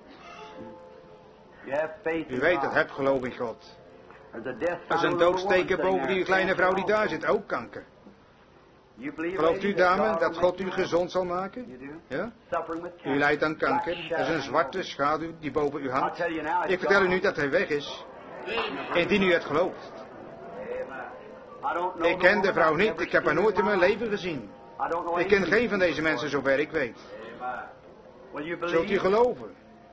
U weet dat heb geloof in God. Er is een doodsteker boven die kleine vrouw die daar zit, ook kanker. Gelooft u, dame, dat God u gezond zal maken? Ja? U lijdt aan kanker. Er is een zwarte schaduw die boven u hangt. Ik vertel u nu dat hij weg is. Indien u het gelooft. Ik ken de vrouw niet. Ik heb haar nooit in mijn leven gezien. Ik ken geen van deze mensen zover ik weet. Zult u geloven?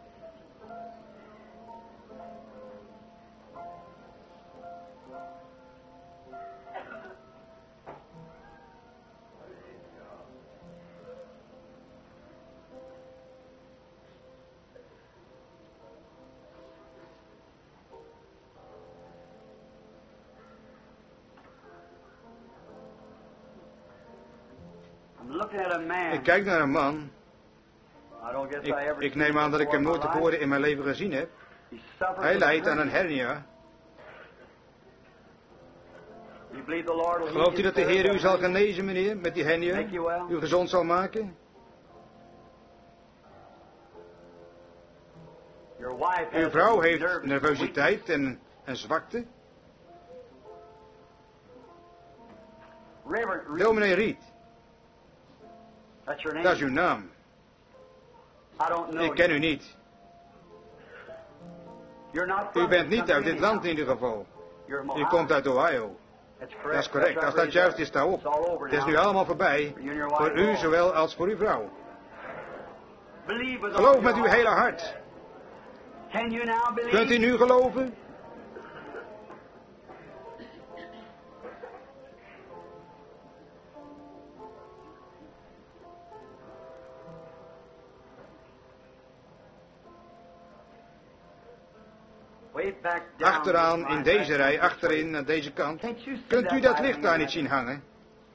Ik kijk naar een man. Ik neem aan dat ik hem nooit tevoren in mijn leven gezien heb. Hij lijdt aan een hernia. Gelooft u dat de Heer u zal genezen, meneer, met die hernia? U gezond zal maken? Uw vrouw heeft nervositeit en zwakte. Dominee Reed. Dat is uw naam. Ik ken u niet. U bent niet uit dit land in ieder geval. U komt uit Ohio. Dat is correct. Als dat juist is, sta op. Het is nu allemaal voorbij. Voor u zowel als voor uw vrouw. Geloof met uw hele hart. Kunt u nu geloven? Achteraan, in deze rij, achterin, aan deze kant. Kunt u dat licht daar niet zien hangen?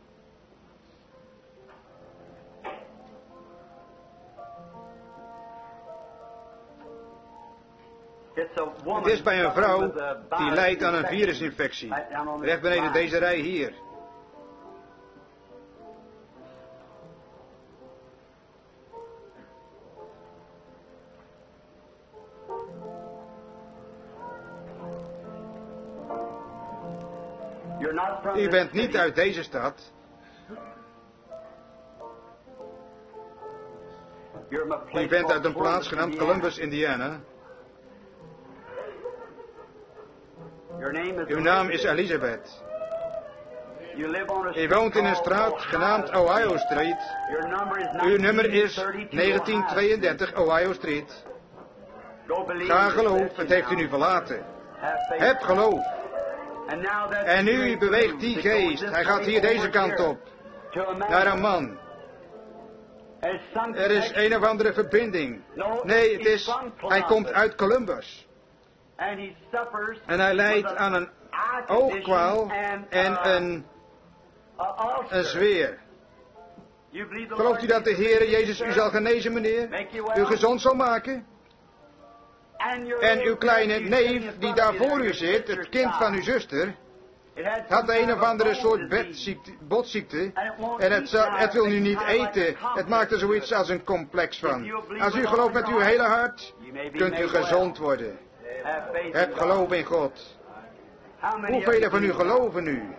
Het is bij een vrouw die lijdt aan een virusinfectie. Recht beneden deze rij hier. U bent niet uit deze stad. U bent uit een plaats genaamd Columbus, Indiana. Uw naam is Elizabeth. U woont in een straat genaamd Ohio Street. Uw nummer is 1932 Ohio Street. Ga geloof, het heeft u nu verlaten. Heb geloof. En nu beweegt die geest. Hij gaat hier deze kant op. Naar een man. Er is een of andere verbinding. Nee, het is... Hij komt uit Columbus. En hij lijdt aan een oogkwaal en een zweer. Gelooft u dat de Heere Jezus u zal genezen, meneer? U gezond zal maken? En uw kleine neef die daar voor u zit, het kind van uw zuster, had een of andere soort botziekte en het wil nu niet eten. Het maakt er zoiets als een complex van. Als u gelooft met uw hele hart, kunt u gezond worden. Heb geloof in God. Hoeveel van u geloven nu?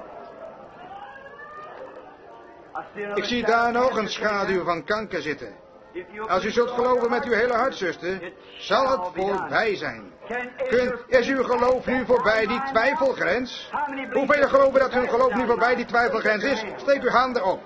Ik zie daar nog een schaduw van kanker zitten. Als u zult geloven met uw hele hart, zuster, zal het voorbij zijn. Is uw geloof nu voorbij die twijfelgrens? Hoeveel geloven dat hun geloof nu voorbij die twijfelgrens is? Steek uw handen op.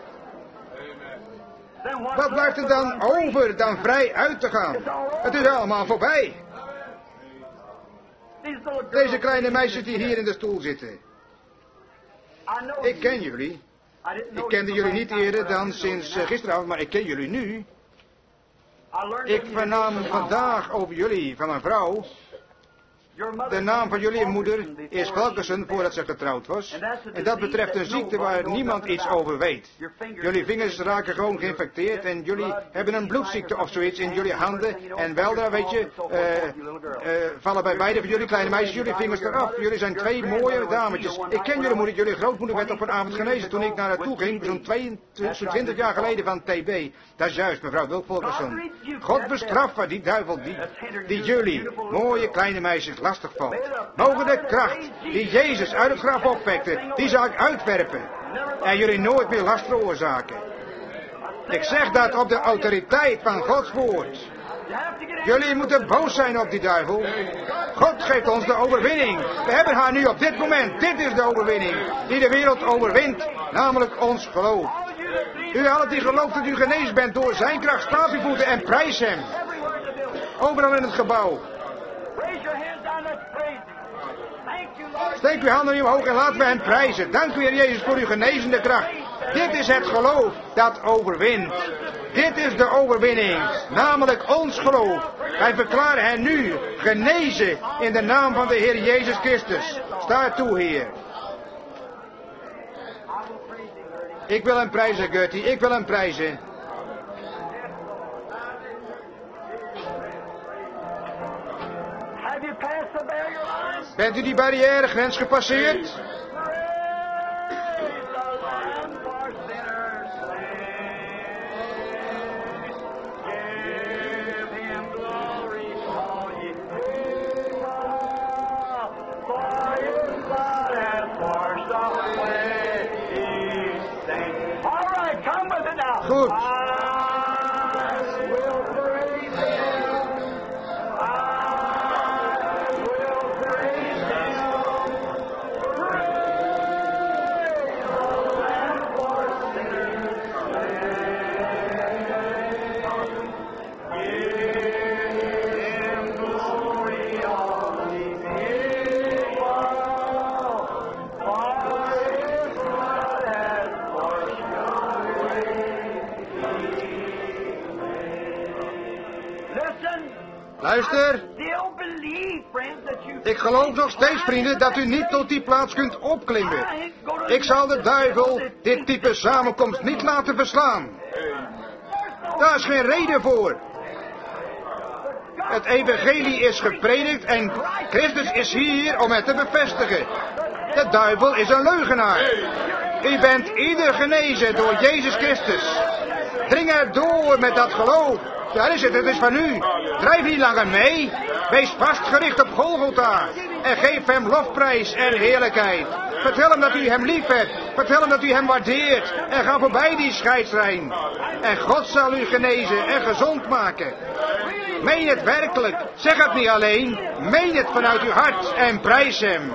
Wat blijft er dan over dan vrij uit te gaan? Het is allemaal voorbij. Deze kleine meisjes die hier in de stoel zitten. Ik ken jullie. Ik kende jullie niet eerder dan sinds gisteravond, maar ik ken jullie nu. Ik vernam vandaag over jullie van een vrouw. De naam van jullie moeder is Valkensen voordat ze getrouwd was. En dat betreft een ziekte waar niemand iets over weet. Jullie vingers raken gewoon geïnfecteerd en jullie hebben een bloedziekte of zoiets in jullie handen. En weldra, weet je, vallen bij beide van jullie kleine meisjes jullie vingers eraf. Jullie zijn twee mooie dametjes. Ik ken jullie moeder, jullie grootmoeder werd op een avond genezen toen ik naar haar toe ging. Zo'n 20 jaar geleden van TB. Dat is juist, mevrouw Wilk Volkerson. God bestraffen die duivel die jullie, mooie kleine meisjes, lastig valt. Mogen de kracht die Jezus uit het graf opwekte, die zal ik uitwerpen. En jullie nooit meer last veroorzaken. Ik zeg dat op de autoriteit van Gods woord. Jullie moeten boos zijn op die duivel. God geeft ons de overwinning. We hebben haar nu op dit moment. Dit is de overwinning die de wereld overwint. Namelijk ons geloof. U allen die gelooft dat u genezen bent door zijn kracht, sta op uw voeten en prijs hem. Overal in het gebouw. Steek uw handen omhoog en laten we hem prijzen. Dank u, Heer Jezus, voor uw genezende kracht. Dit is het geloof dat overwint. Dit is de overwinning, namelijk ons geloof. Wij verklaren hen nu genezen in de naam van de Heer Jezus Christus. Sta toe, Heer. Ik wil hem prijzen, Gertie. Ik wil hem prijzen. Bent u die barrièregrens gepasseerd? Goed. Luister. Ik geloof nog steeds, vrienden, dat u niet tot die plaats kunt opklimmen. Ik zal de duivel dit type samenkomst niet laten verslaan. Daar is geen reden voor. Het evangelie is gepredikt en Christus is hier om het te bevestigen. De duivel is een leugenaar. U bent ieder genezen door Jezus Christus. Dring er door met dat geloof. Daar is het is van u. Drijf niet langer mee. Wees vastgericht op Golgotha. En geef hem lofprijs en heerlijkheid. Vertel hem dat u hem lief hebt. Vertel hem dat u hem waardeert. En ga voorbij die scheidslijn. En God zal u genezen en gezond maken. Meen het werkelijk. Zeg het niet alleen. Meen het vanuit uw hart en prijs hem.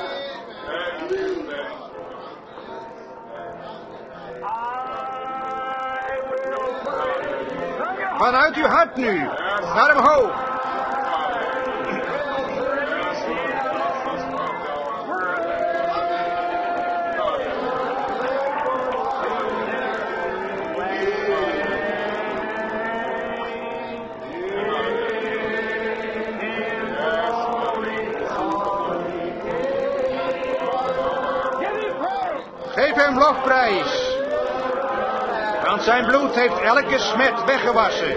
Vanuit uw hart nu. Naar omhoog. Geef hem lofprijs. Want zijn bloed heeft elke smet weggewassen.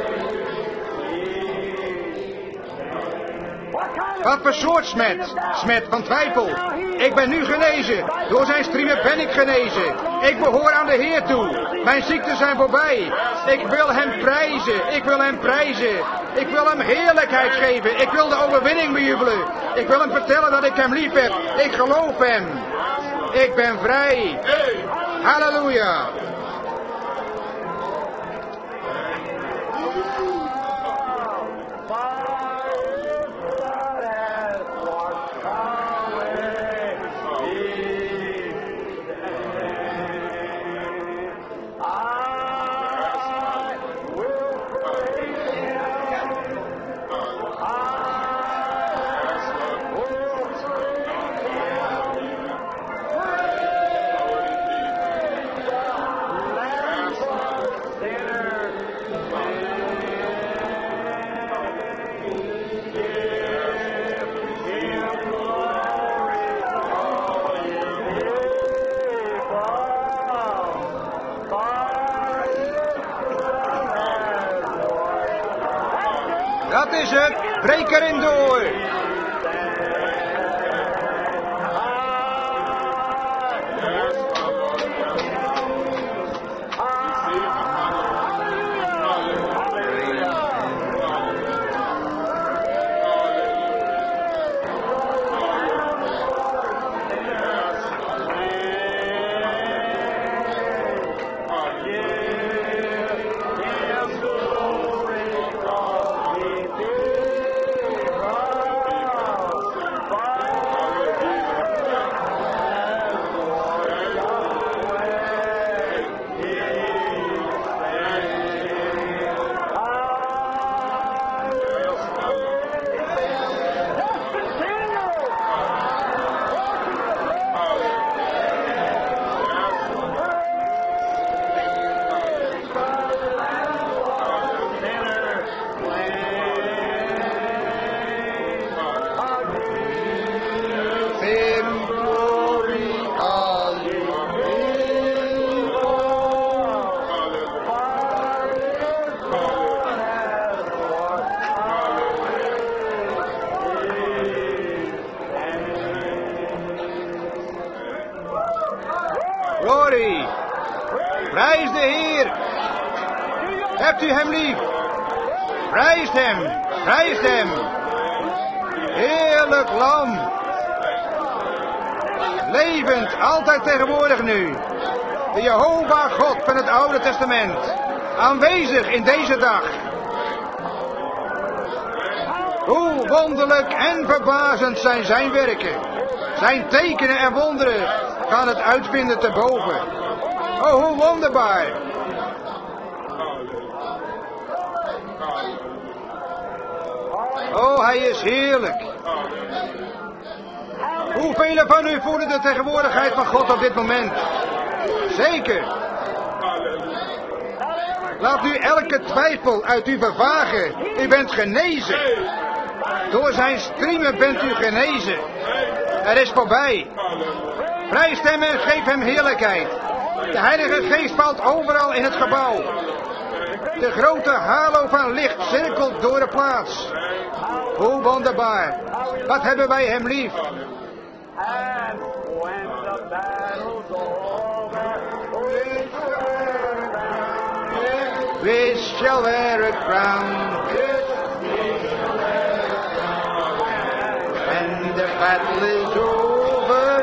Wat voor soort smet? Smet van twijfel. Ik ben nu genezen. Door zijn striemen ben ik genezen. Ik behoor aan de Heer toe. Mijn ziekten zijn voorbij. Ik wil hem prijzen. Ik wil hem prijzen. Ik wil hem heerlijkheid geven. Ik wil de overwinning bejubelen. Ik wil hem vertellen dat ik hem lief heb. Ik geloof hem. Ik ben vrij. Halleluja. is het. Breek erin door. Glorie. Prijs de Heer. Hebt u hem lief? Prijst hem. Prijst hem. Heerlijk lam. Levend, altijd tegenwoordig nu. De Jehovah God van het Oude Testament. Aanwezig in deze dag. Hoe wonderlijk en verbazend zijn zijn werken. Zijn tekenen en wonderen gaan het uitvinden te boven. Oh, hoe wonderbaar. Oh, hij is heerlijk. Hoeveel van u voelen de tegenwoordigheid van God op dit moment? Zeker. Laat u elke twijfel uit u vervagen. U bent genezen. Door zijn striemen bent u genezen. Er is voorbij. Prijs hem en geef hem heerlijkheid. De Heilige Geest valt overal in het gebouw. De grote halo van licht cirkelt door de plaats. Hoe wonderbaar. Wat hebben wij hem lief. We shall wear a crown. When the battle is over.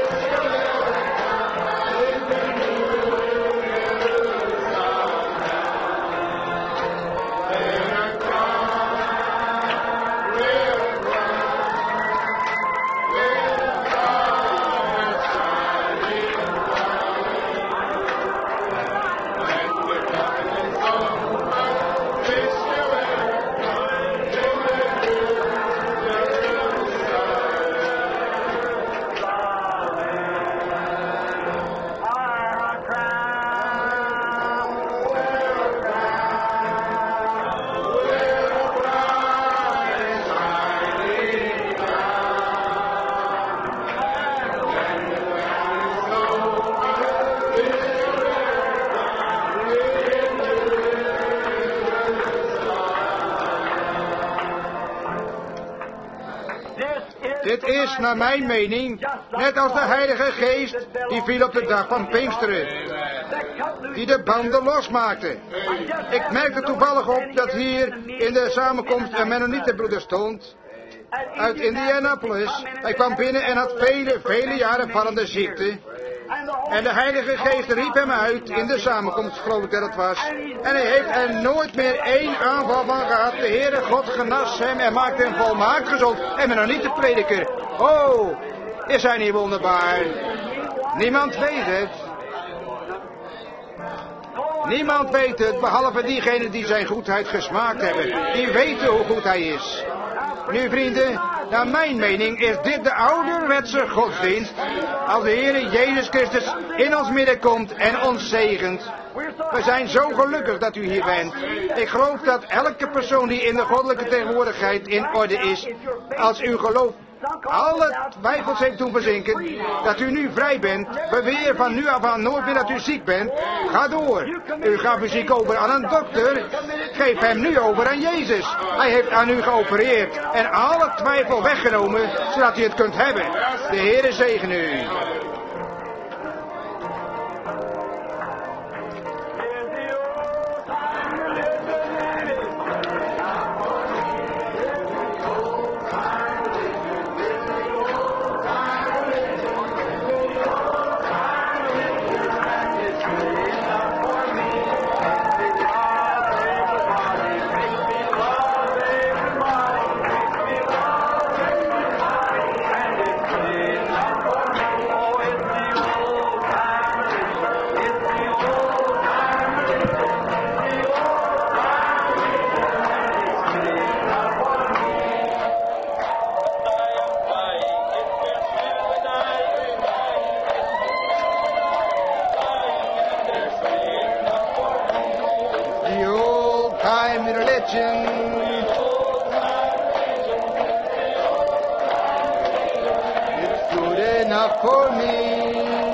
Dit is, naar mijn mening, net als de Heilige Geest die viel op de dag van Pinksteren, die de banden losmaakte. Ik merkte toevallig op dat hier in de samenkomst een Mennonietenbroeder stond, uit Indianapolis. Hij kwam binnen en had vele jaren vallende ziekte. En de Heilige Geest riep hem uit in de samenkomst, geloof ik dat het was. En hij heeft er nooit meer één aanval van gehad. De Heere God genas hem en maakte hem volmaakt gezond. En men nog niet de prediker. Oh, is hij niet wonderbaar? Niemand weet het. Niemand weet het, behalve diegenen die zijn goedheid gesmaakt hebben. Die weten hoe goed hij is. Nu vrienden, naar mijn mening is dit de ouderwetse godsdienst. Als de Heere Jezus Christus in ons midden komt en ons zegent. We zijn zo gelukkig dat u hier bent. Ik geloof dat elke persoon die in de goddelijke tegenwoordigheid in orde is, als uw geloof alle twijfels heeft doen verzinken, dat u nu vrij bent, beweer van nu af aan nooit meer dat u ziek bent, ga door. U gaf uw ziek over aan een dokter, geef hem nu over aan Jezus. Hij heeft aan u geopereerd en alle twijfel weggenomen, zodat u het kunt hebben. De Heere zegen u. It's good enough for me.